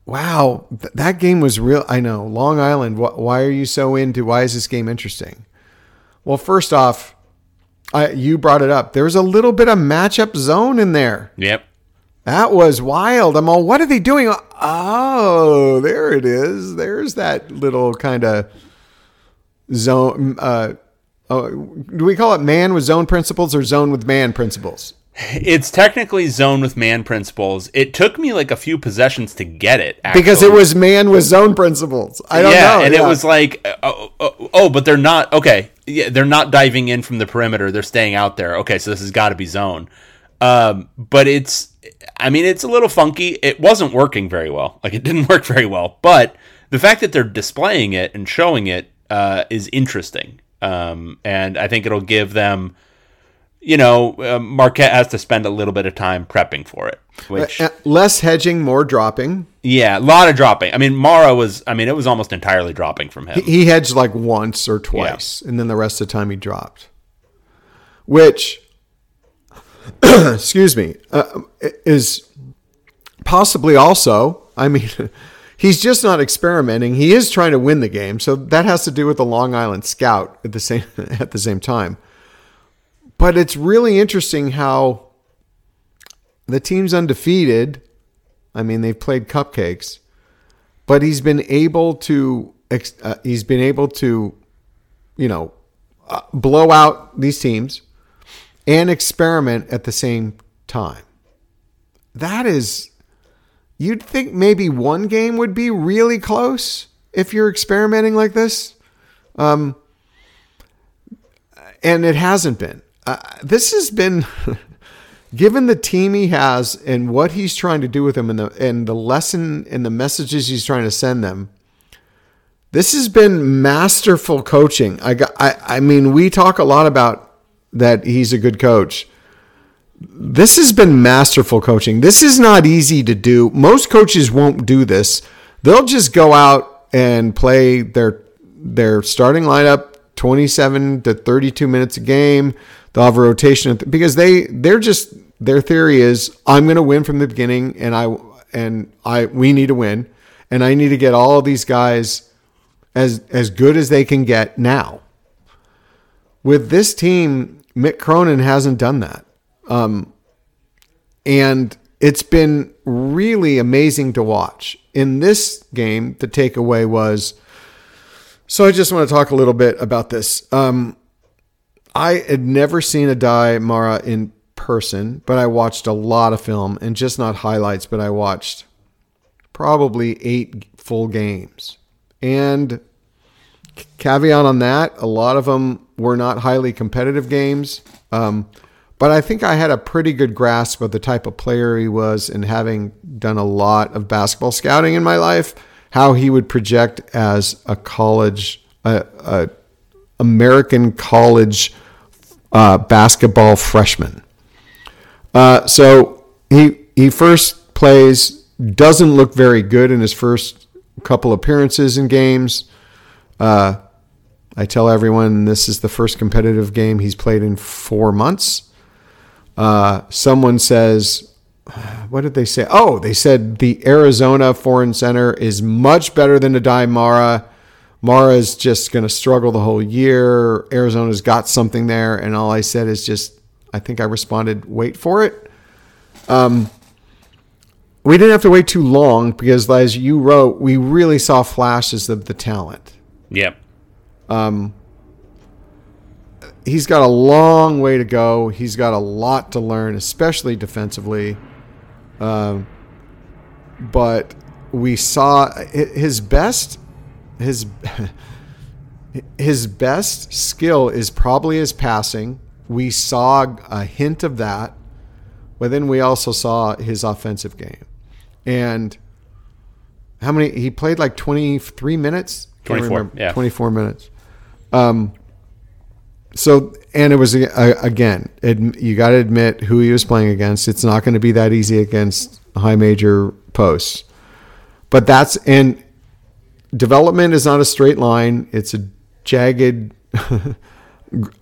wow, that game was real. I know. Long Island, why are you so into, why is this game interesting? Well, first off, you brought it up. There's a little bit of matchup zone in there. Yep. That was wild. I'm all, what are they doing? Oh, there it is. There's that little kind of zone. Do we call it man with zone principles or zone with man principles? It's technically zone with man principles. It took me like a few possessions to get it, actually. Because it was man with zone principles. I don't know. And it was like, but they're not, okay. Yeah, they're not diving in from the perimeter. They're staying out there. Okay, so this has got to be zone. But it's a little funky. It wasn't working very well. Like, it didn't work very well. But the fact that they're displaying it and showing it is interesting. And I think it'll give them, Marquette has to spend a little bit of time prepping for it. Which less hedging, more dropping. Yeah, a lot of dropping. Mara was, it was almost entirely dropping from him. He hedged like once or twice, and then the rest of the time he dropped. Which, excuse me, is possibly also, he's just not experimenting. He is trying to win the game, so that has to do with the Long Island scout at the same time. But it's really interesting how the team's undefeated. They've played cupcakes, but he's been able to blow out these teams and experiment at the same time. That is, you'd think maybe one game would be really close if you're experimenting like this. And it hasn't been. This has been, given the team he has and what he's trying to do with them and the lesson and the messages he's trying to send them, this has been masterful coaching. We talk a lot about that he's a good coach. This has been masterful coaching. This is not easy to do. Most coaches won't do this. They'll just go out and play their starting lineup 27 to 32 minutes a game. They'll have a rotation because their theory is, I'm going to win from the beginning, and we need to win, and I need to get all of these guys as good as they can get now. With this team, Mick Cronin hasn't done that. And it's been really amazing to watch. In this game, the takeaway was, so I just want to talk a little bit about this. I had never seen Aday Mara in person, but I watched a lot of film, and just not highlights, but I watched probably 8 full games. And caveat on that, a lot of them were not highly competitive games. But I think I had a pretty good grasp of the type of player he was, and having done a lot of basketball scouting in my life, how he would project as a college, American college basketball freshman. So he first plays, doesn't look very good in his first couple appearances in games. I tell everyone this is the first competitive game he's played in 4 months. Someone says, what did they say? Oh, they said the Arizona foreign center is much better than Aday Mara. Mara is just going to struggle the whole year. Arizona's got something there. And all I said is I think I responded, wait for it. We didn't have to wait too long because, as you wrote, we really saw flashes of the talent. Yep. He's got a long way to go. He's got a lot to learn, especially defensively. But we saw his best skill is probably his passing. We saw a hint of that, but then we also saw his offensive game. And how many? He played like 23 minutes? 24, yeah. 24 minutes. So, and it was, again, you got to admit who he was playing against. It's not going to be that easy against high major posts. But and development is not a straight line. It's a jagged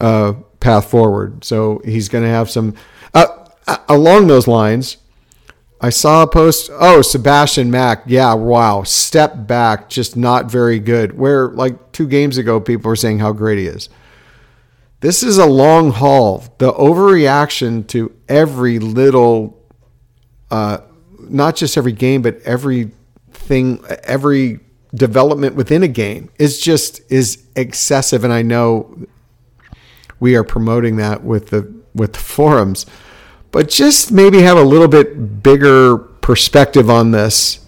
path forward. So he's going to have some, along those lines, I saw a post. Oh, Sebastian Mack. Yeah, wow. Step back, just not very good. Where like 2 games ago, people were saying how great he is. This is a long haul. The overreaction to every little, not just every game, but every development within a game is excessive. And I know we are promoting that with the forums, but just maybe have a little bit bigger perspective on this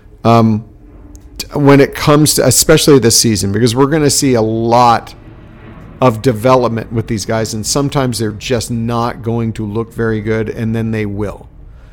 when it comes to, especially this season, because we're going to see a lot of development with these guys, and sometimes they're just not going to look very good, and then they will.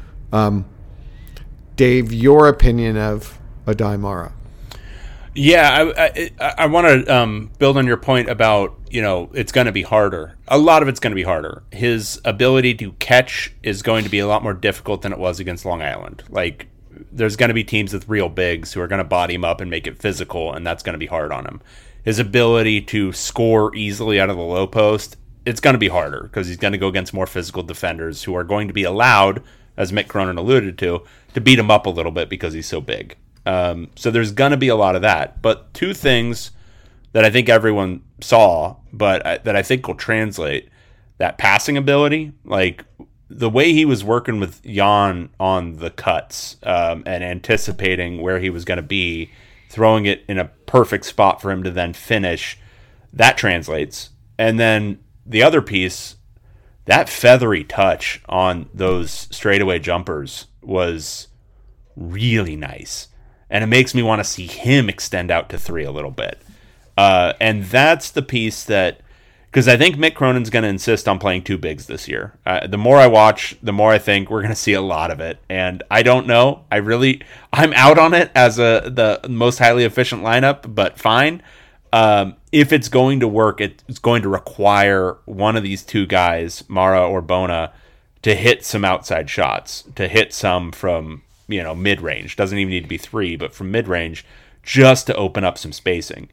Dave, your opinion of Aday Mara? Yeah, I want to build on your point about, it's going to be harder. A lot of it's going to be harder. His ability to catch is going to be a lot more difficult than it was against Long Island. Like, there's going to be teams with real bigs who are going to body him up and make it physical, and that's going to be hard on him. His ability to score easily out of the low post, it's going to be harder because he's going to go against more physical defenders who are going to be allowed, as Mick Cronin alluded to beat him up a little bit because he's so big. So there's going to be a lot of that. But 2 things that I think everyone saw, but that I think will translate, that passing ability, like the way he was working with Jan on the cuts and anticipating where he was going to be, throwing it in a perfect spot for him to then finish, that translates. And then the other piece, that feathery touch on those straightaway jumpers was really nice. And it makes me want to see him extend out to 3 a little bit. And that's the piece that, because I think Mick Cronin's going to insist on playing 2 bigs this year. The more I watch, the more I think we're going to see a lot of it. And I don't know. I'm out on it as the most highly efficient lineup, but fine. If it's going to work, it's going to require one of these 2 guys, Mara or Bona, to hit some outside shots, to hit some from mid-range. Doesn't even need to be 3, but from mid-range, just to open up some spacing.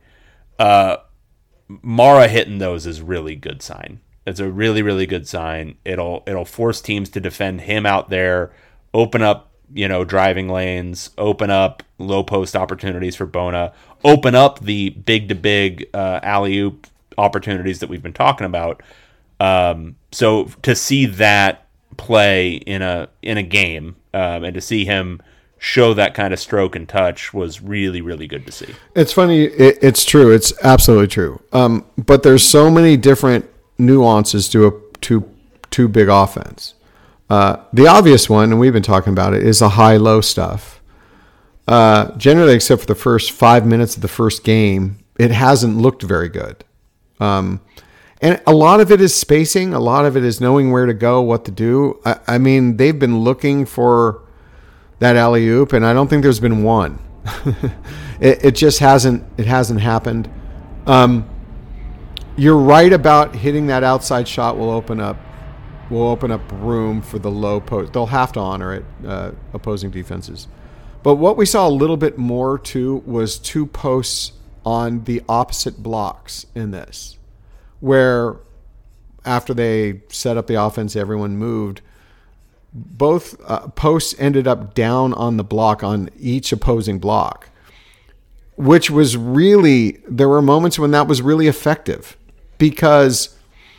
Mara hitting those is really good sign. It's a really, really good sign. It'll force teams to defend him out there, open up, driving lanes, open up low post opportunities for Bona, open up the big-to-big alley-oop opportunities that we've been talking about. So to see that play in a game, and to see him show that kind of stroke and touch was really, really good to see. It's funny. It's true. It's absolutely true. But there's so many different nuances to a big offense. The obvious one, and we've been talking about it, is the high-low stuff. Generally, except for the first 5 minutes of the first game, it hasn't looked very good. And a lot of it is spacing. A lot of it is knowing where to go, what to do. I mean, they've been looking for that alley-oop, and I don't think there's been one. It just hasn't. It hasn't happened. You're right about hitting that outside shot will open up room for the low post. They'll have to honor it, opposing defenses. But what we saw a little bit more too was 2 posts on the opposite blocks in this, where after they set up the offense, everyone moved. Both posts ended up down on the block on each opposing block, which was really, there were moments when that was really effective because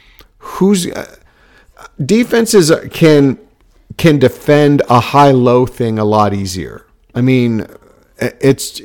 defenses can defend a high-low thing a lot easier. I mean, it's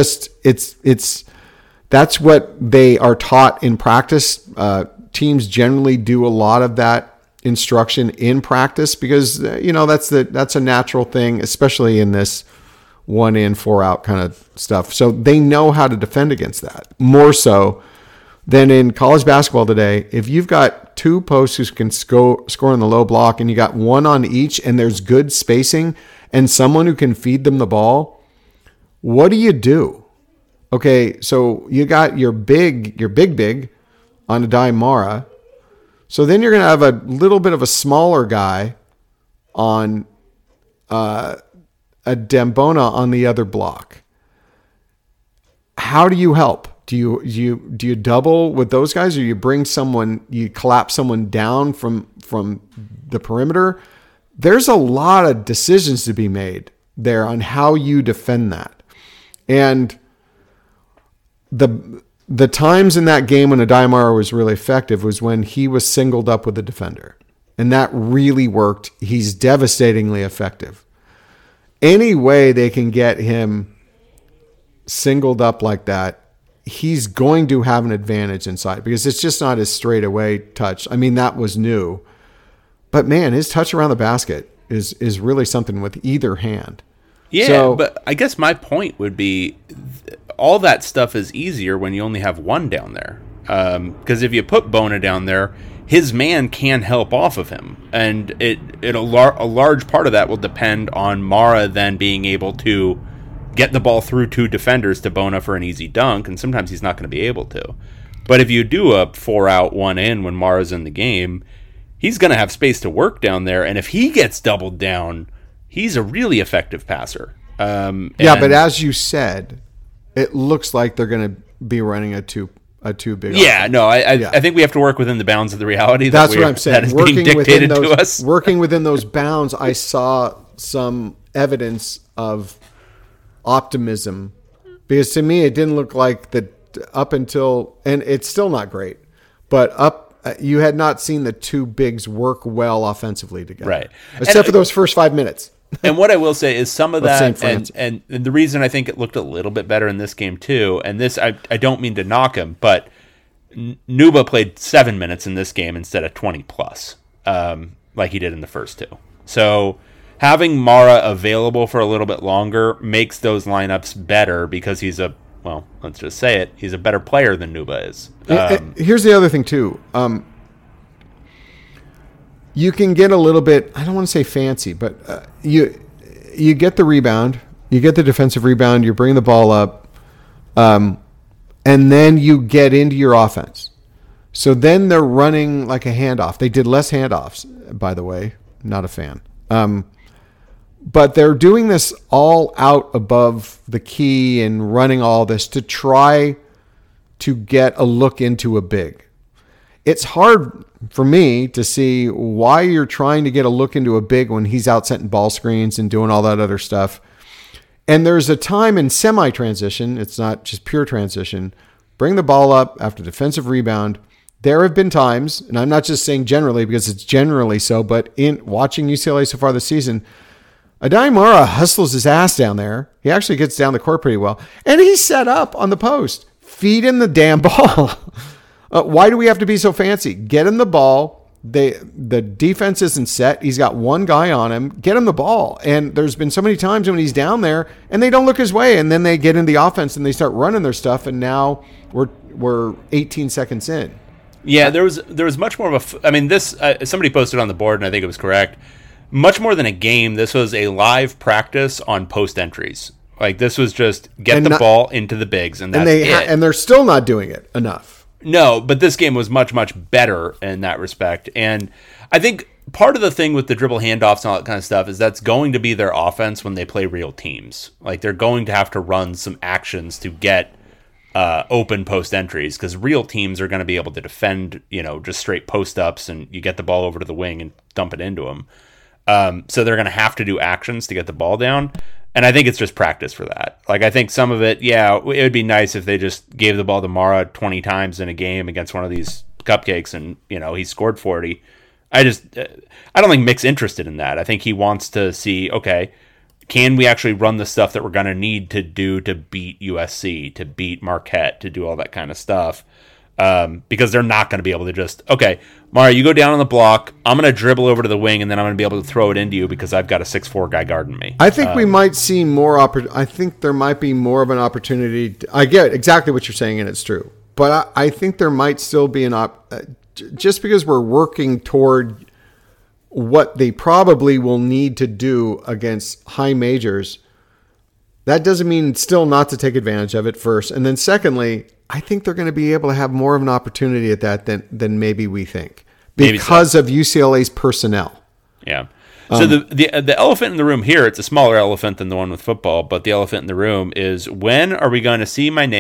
that's what they are taught in practice. Teams generally do a lot of that instruction in practice because that's a natural thing, especially in this 1 in 4 out kind of stuff. So they know how to defend against that more so than in college basketball today. If you've got 2 posts who can score in the low block and you got 1 on each and there's good spacing and someone who can feed them the ball, what do? Okay, so you got your big on Aday Mara. So then you're going to have a little bit of a smaller guy on a Dembona on the other block. How do you help? Do you double with those guys, or you collapse someone down from the perimeter? there's a lot of decisions to be made there on how you defend that. And the times in that game when Adayamara was really effective was when he was singled up with the defender. And that really worked. He's devastatingly effective. Any way they can get him singled up like that, he's going to have an advantage inside because it's just not his straightaway touch. I mean, that was new. But man, his touch around the basket is really something with either hand. Yeah, but I guess my point would be all that stuff is easier when you only have one down there. Because if you put Bona down there, his man can help off of him. And a large part of that will depend on Mara then being able to get the ball through two defenders to Bona for an easy dunk, and sometimes he's not going to be able to. But if you do a 4-out, 1-in when Mara's in the game, he's going to have space to work down there, and if he gets doubled down, he's a really effective passer. But as you said, it looks like they're going to be running a two big. Yeah, no, I think we have to work within the bounds of the reality. That's what I'm saying. That is being dictated to us. Working within those bounds, I saw some evidence of optimism, because to me it didn't look like that up until, and it's still not great, but you had not seen the two bigs work well offensively together, right? Except for those first 5 minutes. And what I will say is some of that, and the reason I think it looked a little bit better in this game too, and this I don't mean to knock him, but Nuba played 7 minutes in this game instead of 20 plus, like he did in the first two. So having Mara available for a little bit longer makes those lineups better because he's let's just say it, he's a better player than Nuba is. Here's the other thing too. You can get a little bit, I don't want to say fancy, but you get the rebound, you get the defensive rebound, you bring the ball up, and then you get into your offense. So then they're running like a handoff. They did less handoffs, by the way. Not a fan. But they're doing this all out above the key and running all this to try to get a look into a big. It's hard for me to see why you're trying to get a look into a big when he's out setting ball screens and doing all that other stuff. And there's a time in semi-transition, it's not just pure transition, bring the ball up after defensive rebound. There have been times, and I'm not just saying generally because it's generally so, but in watching UCLA so far this season, Adayamara hustles his ass down there. He actually gets down the court pretty well. And he's set up on the post. Feed him the damn ball. Why do we have to be so fancy? Get him the ball. The defense isn't set. He's got one guy on him. Get him the ball. And there's been so many times when he's down there and they don't look his way. And then they get in the offense and they start running their stuff. And now we're 18 seconds in. Yeah, there was much more of this, somebody posted on the board and I think it was correct. Much more than a game, this was a live practice on post entries. Like this was just get the ball into the bigs and that's it. And they're still not doing it enough. No, but this game was much, much better in that respect. And I think part of the thing with the dribble handoffs and all that kind of stuff is that's going to be their offense when they play real teams. Like they're going to have to run some actions to get open post entries because real teams are going to be able to defend, just straight post ups and you get the ball over to the wing and dump it into them. So they're going to have to do actions to get the ball down. And I think it's just practice for that. Like, I think some of it, it would be nice if they just gave the ball to Mara 20 times in a game against one of these cupcakes and, he scored 40. I don't think Mick's interested in that. I think he wants to see, okay, can we actually run the stuff that we're going to need to do to beat USC, to beat Marquette, to do all that kind of stuff? Because they're not going to be able to just, okay, Mara, you go down on the block. I'm going to dribble over to the wing, and then I'm going to be able to throw it into you because I've got a 6'4" guy guarding me. I think we might see more. I think there might be more of an opportunity. I get exactly what you're saying, and it's true. But I think there might still be just because we're working toward what they probably will need to do against high majors, that doesn't mean still not to take advantage of it first. And then secondly, I think they're going to be able to have more of an opportunity at that than maybe we think because of UCLA's personnel. Yeah. So the elephant in the room here, it's a smaller elephant than the one with football, but the elephant in the room is when are we going to see my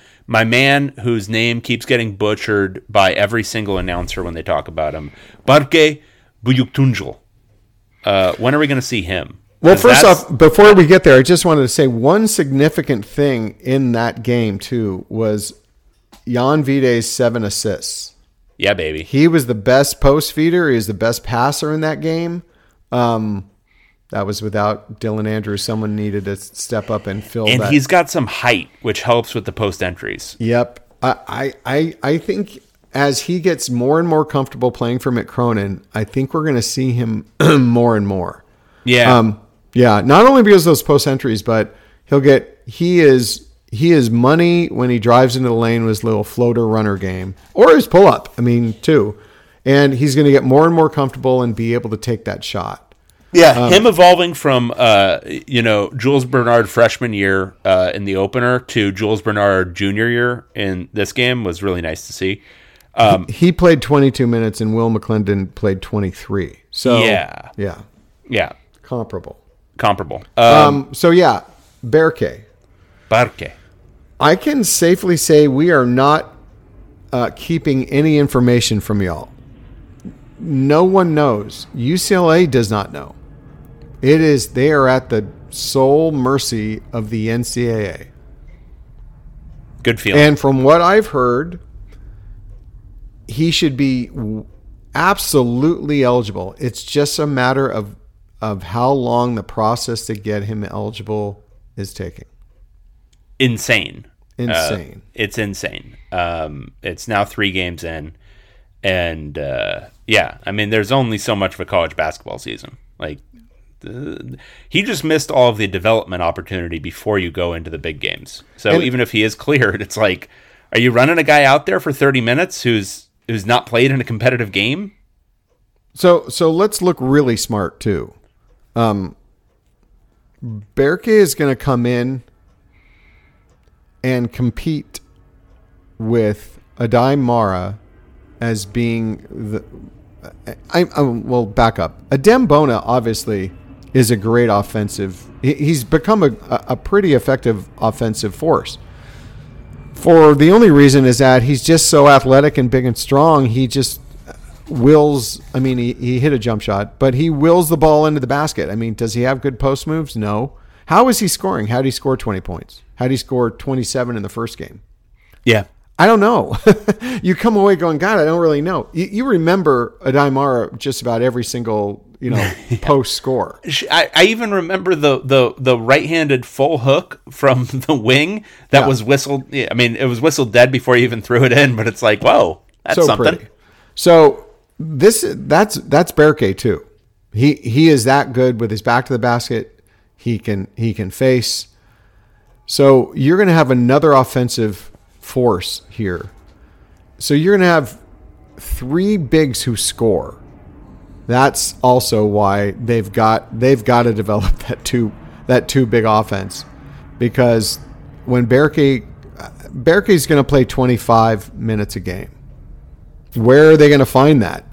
man whose name keeps getting butchered by every single announcer when they talk about him, Barke Buyuktunjul. When are we going to see him? Well, first off, before we get there, I just wanted to say one significant thing in that game, too, was Jan Vide's 7 assists. Yeah, baby. He was the best post feeder. He was the best passer in that game. That was without Dylan Andrews. Someone needed to step up and fill that. And he's got some height, which helps with the post entries. Yep. I think as he gets more and more comfortable playing for Mick Cronin, I think we're going to see him more and more. Yeah. Yeah. Not only because of those post entries, but he is money when he drives into the lane with his little floater runner game or his pull up. I mean, too. And he's going to get more and more comfortable and be able to take that shot. Yeah, him evolving from Jules Bernard freshman year in the opener to Jules Bernard junior year in this game was really nice to see. He played 22 minutes and Will McClendon played 23. So yeah, comparable. So yeah, Berke. I can safely say we are not keeping any information from y'all. No one knows. UCLA does not know. They are at the sole mercy of the NCAA. Good feeling. And from what I've heard, he should be absolutely eligible. It's just a matter of how long the process to get him eligible is taking. Insane. It's insane. It's now 3 games in. And I mean, there's only so much of a college basketball season. Like, he just missed all of the development opportunity before you go into the big games. So even if he is cleared, it's like, are you running a guy out there for 30 minutes who's not played in a competitive game? So let's look really smart too. Berke is going to come in and compete with Adai Mara as being well, back up. Adem Bona obviously is a great offensive. He's become a pretty effective offensive force. For the only reason is that he's just so athletic and big and strong. He just wills. I mean, he hit a jump shot, but he wills the ball into the basket. I mean, does he have good post moves? No. How is he scoring? How did he score 20 points? How did he score 27 in the first game? Yeah. I don't know. You come away going, God, I don't really know. You remember Adai Mara just about every single, post score. I even remember the right-handed full hook from the wing that was whistled. I mean, it was whistled dead before he even threw it in, but it's like, whoa, that's so something. Pretty. So that's Berke too. He is that good with his back to the basket. He can face. So you're going to have another offensive force here. So you're going to have 3 bigs who score. That's also why they've got to develop that two big offense, because when Berke's going to play 25 minutes a game, where are they going to find that?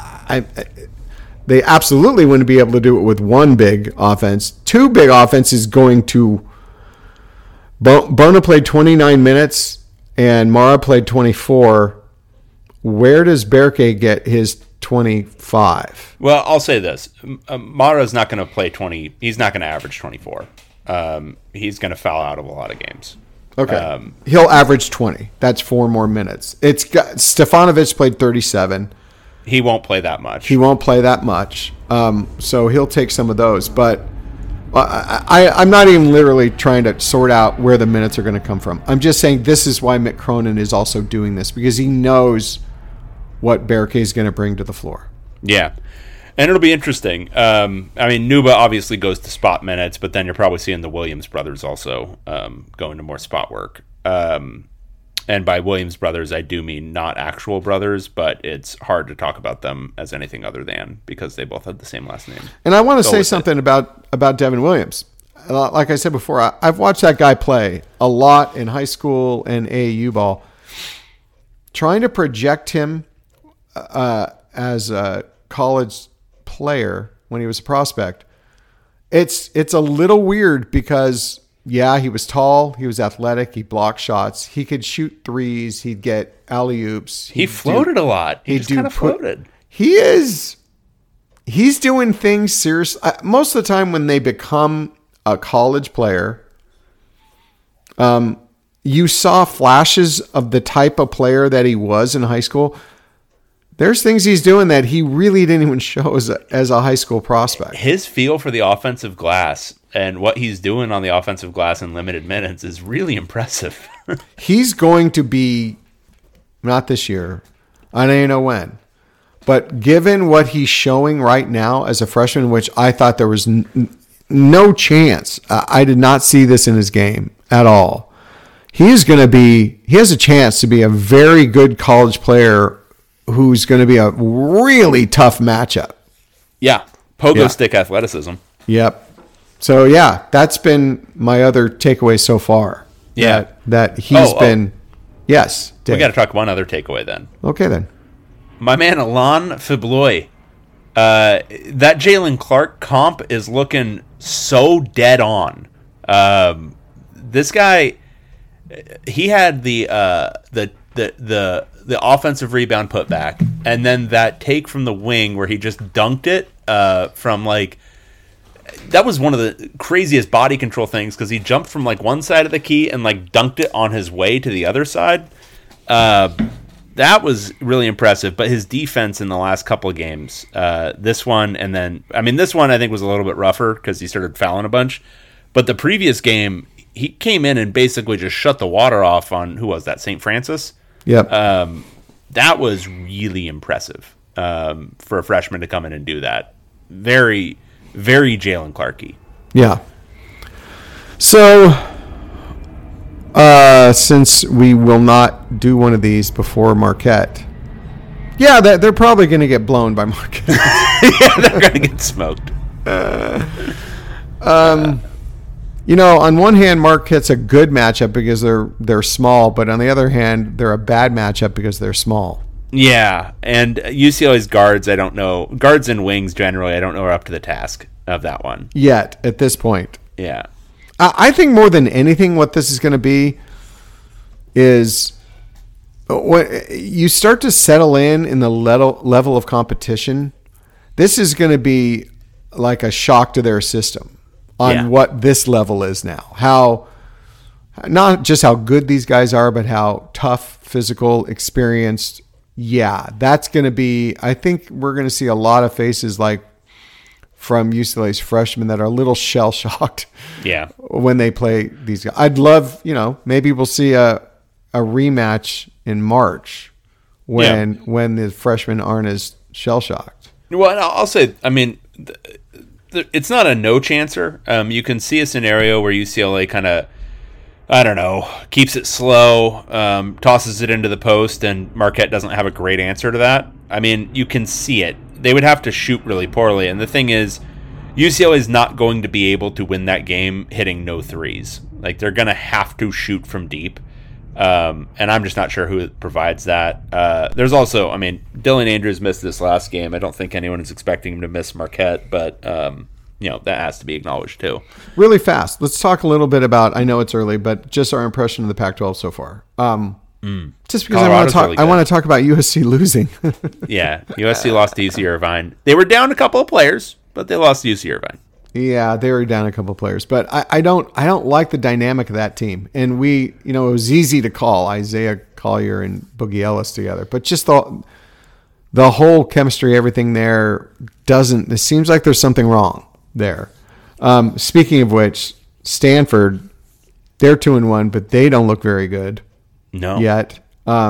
They absolutely wouldn't be able to do it with 1 big offense. 2 big offense is going to. Bona played 29 minutes and Mara played 24. Where does Berke get his 25? Well, I'll say this. Mara's not going to play 20. He's not going to average 24. He's going to foul out of a lot of games. Okay. He'll average 20. That's 4 more minutes. Stefanovic played 37. He won't play that much. So he'll take some of those. But I'm not even literally trying to sort out where the minutes are going to come from. I'm just saying this is why Mick Cronin is also doing this, because he knows what Berke is going to bring to the floor. Yeah. And it'll be interesting. I mean, Nuba obviously goes to spot minutes, but then you're probably seeing the Williams brothers also go into more spot work. And by Williams brothers, I do mean not actual brothers, but it's hard to talk about them as anything other than, because they both have the same last name. And I want to say something about Devin Williams. Like I said before, I've watched that guy play a lot in high school and AAU ball. Trying to project him as a college player when he was a prospect, it's a little weird because, yeah, he was tall, he was athletic, he blocked shots, he could shoot threes, he'd get alley-oops. He floated a lot. He just kind of floated. He is he's doing things serious. Most of the time when they become a college player, you saw flashes of the type of player that he was in high school. There's things he's doing that he really didn't even show as a high school prospect. His feel for the offensive glass and what he's doing on the offensive glass in limited minutes is really impressive. He's going to be, not this year, I don't even know when, but given what he's showing right now as a freshman, which I thought there was no chance, I did not see this in his game at all. He has a chance to be a very good college player who's going to be a really tough matchup. Yeah. Pogo stick athleticism. Yep. So, yeah, that's been my other takeaway so far. Yeah. That he's been... Yes, Dave. We got to talk one other takeaway then. Okay, then. My man, Alain Febloy. That Jalen Clark comp is looking so dead on. This guy, he had the offensive rebound putback, and then that take from the wing where he just dunked it from like... That was one of the craziest body control things because he jumped from like one side of the key and like dunked it on his way to the other side. That was really impressive. But his defense in the last couple of games, this one and then, this one I think was a little bit rougher because he started fouling a bunch. But the previous game, he came in and basically just shut the water off on, who was that, St. Francis? Yep. That was really impressive for a freshman to come in and do that. Very... very Jalen Clark-y. Yeah. So, since we will not do one of these before Marquette, they're probably going to get blown by Marquette. Yeah, they're going to get smoked. On one hand, Marquette's a good matchup because they're small, but on the other hand, they're a bad matchup because they're small. Yeah, and UCLA's guards, I don't know. Guards and wings, generally, I don't know are up to the task of that one. Yet, at this point. Yeah. I think more than anything, what this is going to be is when you start to settle in the level of competition, this is going to be like a shock to their system on what this level is now. How, not just how good these guys are, but how tough, physical, experienced. Yeah, that's going to be, I think we're going to see a lot of faces like from UCLA's freshmen that are a little shell-shocked when they play these guys. I'd love, maybe we'll see a rematch in March when the freshmen aren't as shell-shocked. Well, I'll say, it's not a no-chancer. You can see a scenario where UCLA kind of, I don't know, keeps it slow, tosses it into the post, and Marquette doesn't have a great answer to that. You can see it. They would have to shoot really poorly, and the thing is, UCLA is not going to be able to win that game hitting no threes. Like, they're going to have to shoot from deep, and I'm just not sure who provides that. There's also, Dylan Andrews missed this last game. I don't think anyone is expecting him to miss Marquette, but... that has to be acknowledged too. Really fast. Let's talk a little bit about, I know it's early, but just our impression of the Pac-12 so far. Just because I want to talk about USC losing. Yeah. USC lost to UC Irvine. They were down a couple of players, but they lost to UC Irvine. Yeah, they were down a couple of players, but I don't like the dynamic of that team. And it was easy to call Isaiah Collier and Boogie Ellis together, but just the whole chemistry, everything there it seems like there's something wrong there. Speaking of which, Stanford, they're 2-1, but they don't look very good. No. Yet.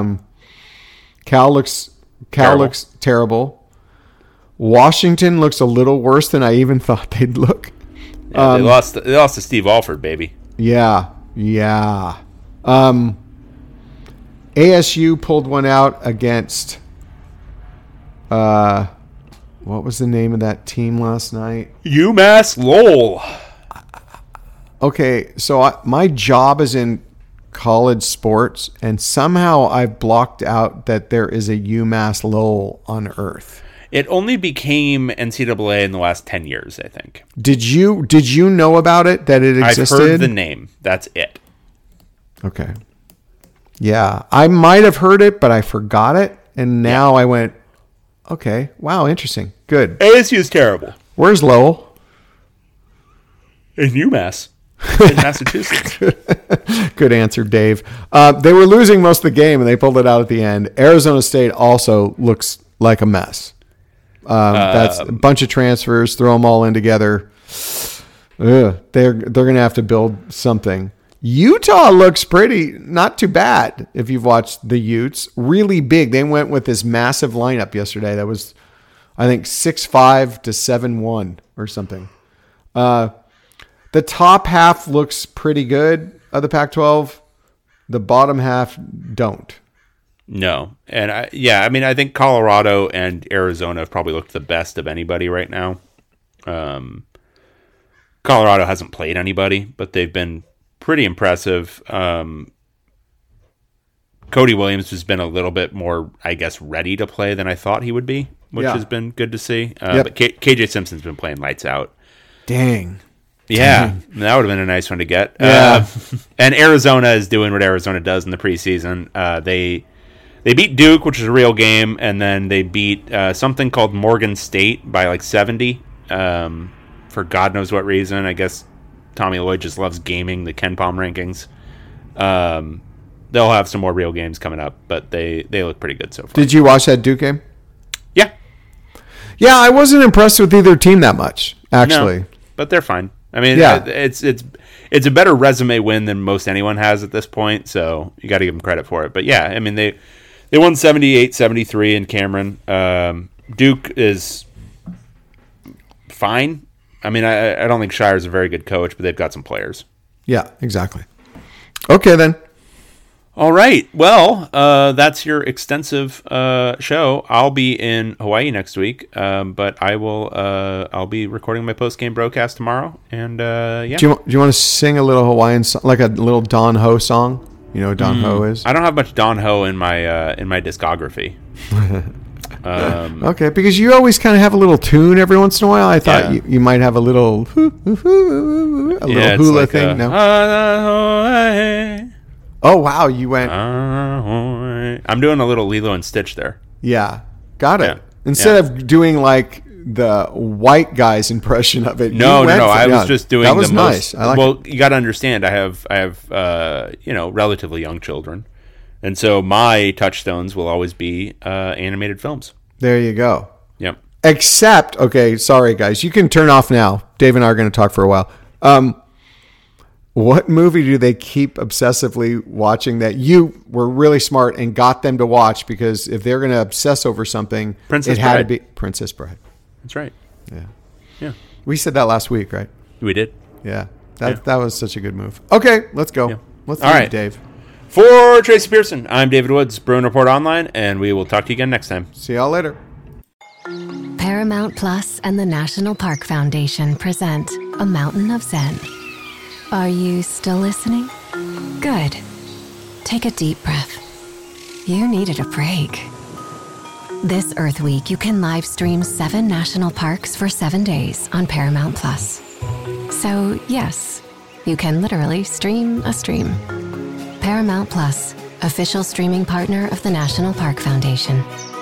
Cal looks terrible. Washington looks a little worse than I even thought they'd look. Yeah, they lost to Steve Alford, baby. Yeah. ASU pulled one out against what was the name of that team last night? UMass Lowell. Okay, so my job is in college sports, and somehow I've blocked out that there is a UMass Lowell on Earth. It only became NCAA in the last 10 years, I think. Did you know about it, that it existed? I've heard the name. That's it. Okay. Yeah, I might have heard it, but I forgot it, and now I went, okay, wow, interesting. Good. ASU is terrible. Where's Lowell? In UMass. In Massachusetts. Good answer, Dave. They were losing most of the game, and they pulled it out at the end. Arizona State also looks like a mess. That's a bunch of transfers. Throw them all in together. They're going to have to build something. Utah looks not too bad if you've watched the Utes. Really big. They went with this massive lineup yesterday. That was, I think, 6-5 to 7-1 or something. The top half looks pretty good of the Pac-12. The bottom half don't. No. And I think Colorado and Arizona have probably looked the best of anybody right now. Colorado hasn't played anybody, but they've been pretty impressive. Cody Williams has been a little bit more, I guess, ready to play than I thought he would be, which has been good to see. But KJ Simpson's been playing lights out. Dang. Yeah, that would have been a nice one to get. Yeah. And Arizona is doing what Arizona does in the preseason. They beat Duke, which is a real game, and then they beat something called Morgan State by like 70 for God knows what reason. I guess Tommy Lloyd just loves gaming the KenPom rankings. They'll have some more real games coming up, but they look pretty good so far. Did you watch that Duke game? Yeah. Yeah, I wasn't impressed with either team that much, actually. No, but they're fine. I mean, it's a better resume win than most anyone has at this point, so you got to give them credit for it. But yeah, I mean, they won 78-73 in Cameron. Duke is fine. I mean, I don't think Shire's a very good coach, but they've got some players. Yeah, exactly. Okay, then. All right. Well, that's your extensive show. I'll be in Hawaii next week, but I'll be recording my post-game broadcast tomorrow. And yeah. Do you want to sing a little Hawaiian song, like a little Don Ho song? You know what Don Ho is? I don't have much Don Ho in my discography. Okay, because you always kind of have a little tune every once in a while. I thought you might have a little hula like thing. No. Oh, wow, you went... I'm doing a little Lilo and Stitch there. Yeah, got it. Yeah. Instead of doing like the white guy's impression of it. No. I was just doing that was nice. I like it. You got to understand, I have relatively young children. And so my touchstones will always be animated films. There you go. Yep. Except, okay, sorry, guys. You can turn off now. Dave and I are going to talk for a while. What movie do they keep obsessively watching that you were really smart and got them to watch? Because if they're going to obsess over something, it had to be Princess Bride. That's right. Yeah. We said that last week, right? We did. Yeah. That was such a good move. Okay, let's go. Yeah. Let's do it, Dave. For Tracy Pearson, I'm David Woods, Bruin Report Online, and we will talk to you again next time. See y'all later. Paramount Plus and the National Park Foundation present A Mountain of Zen. Are you still listening? Good. Take a deep breath. You needed a break. This Earth Week, you can live stream 7 national parks for 7 days on Paramount Plus. So, yes, you can literally stream a stream. Paramount Plus, official streaming partner of the National Park Foundation.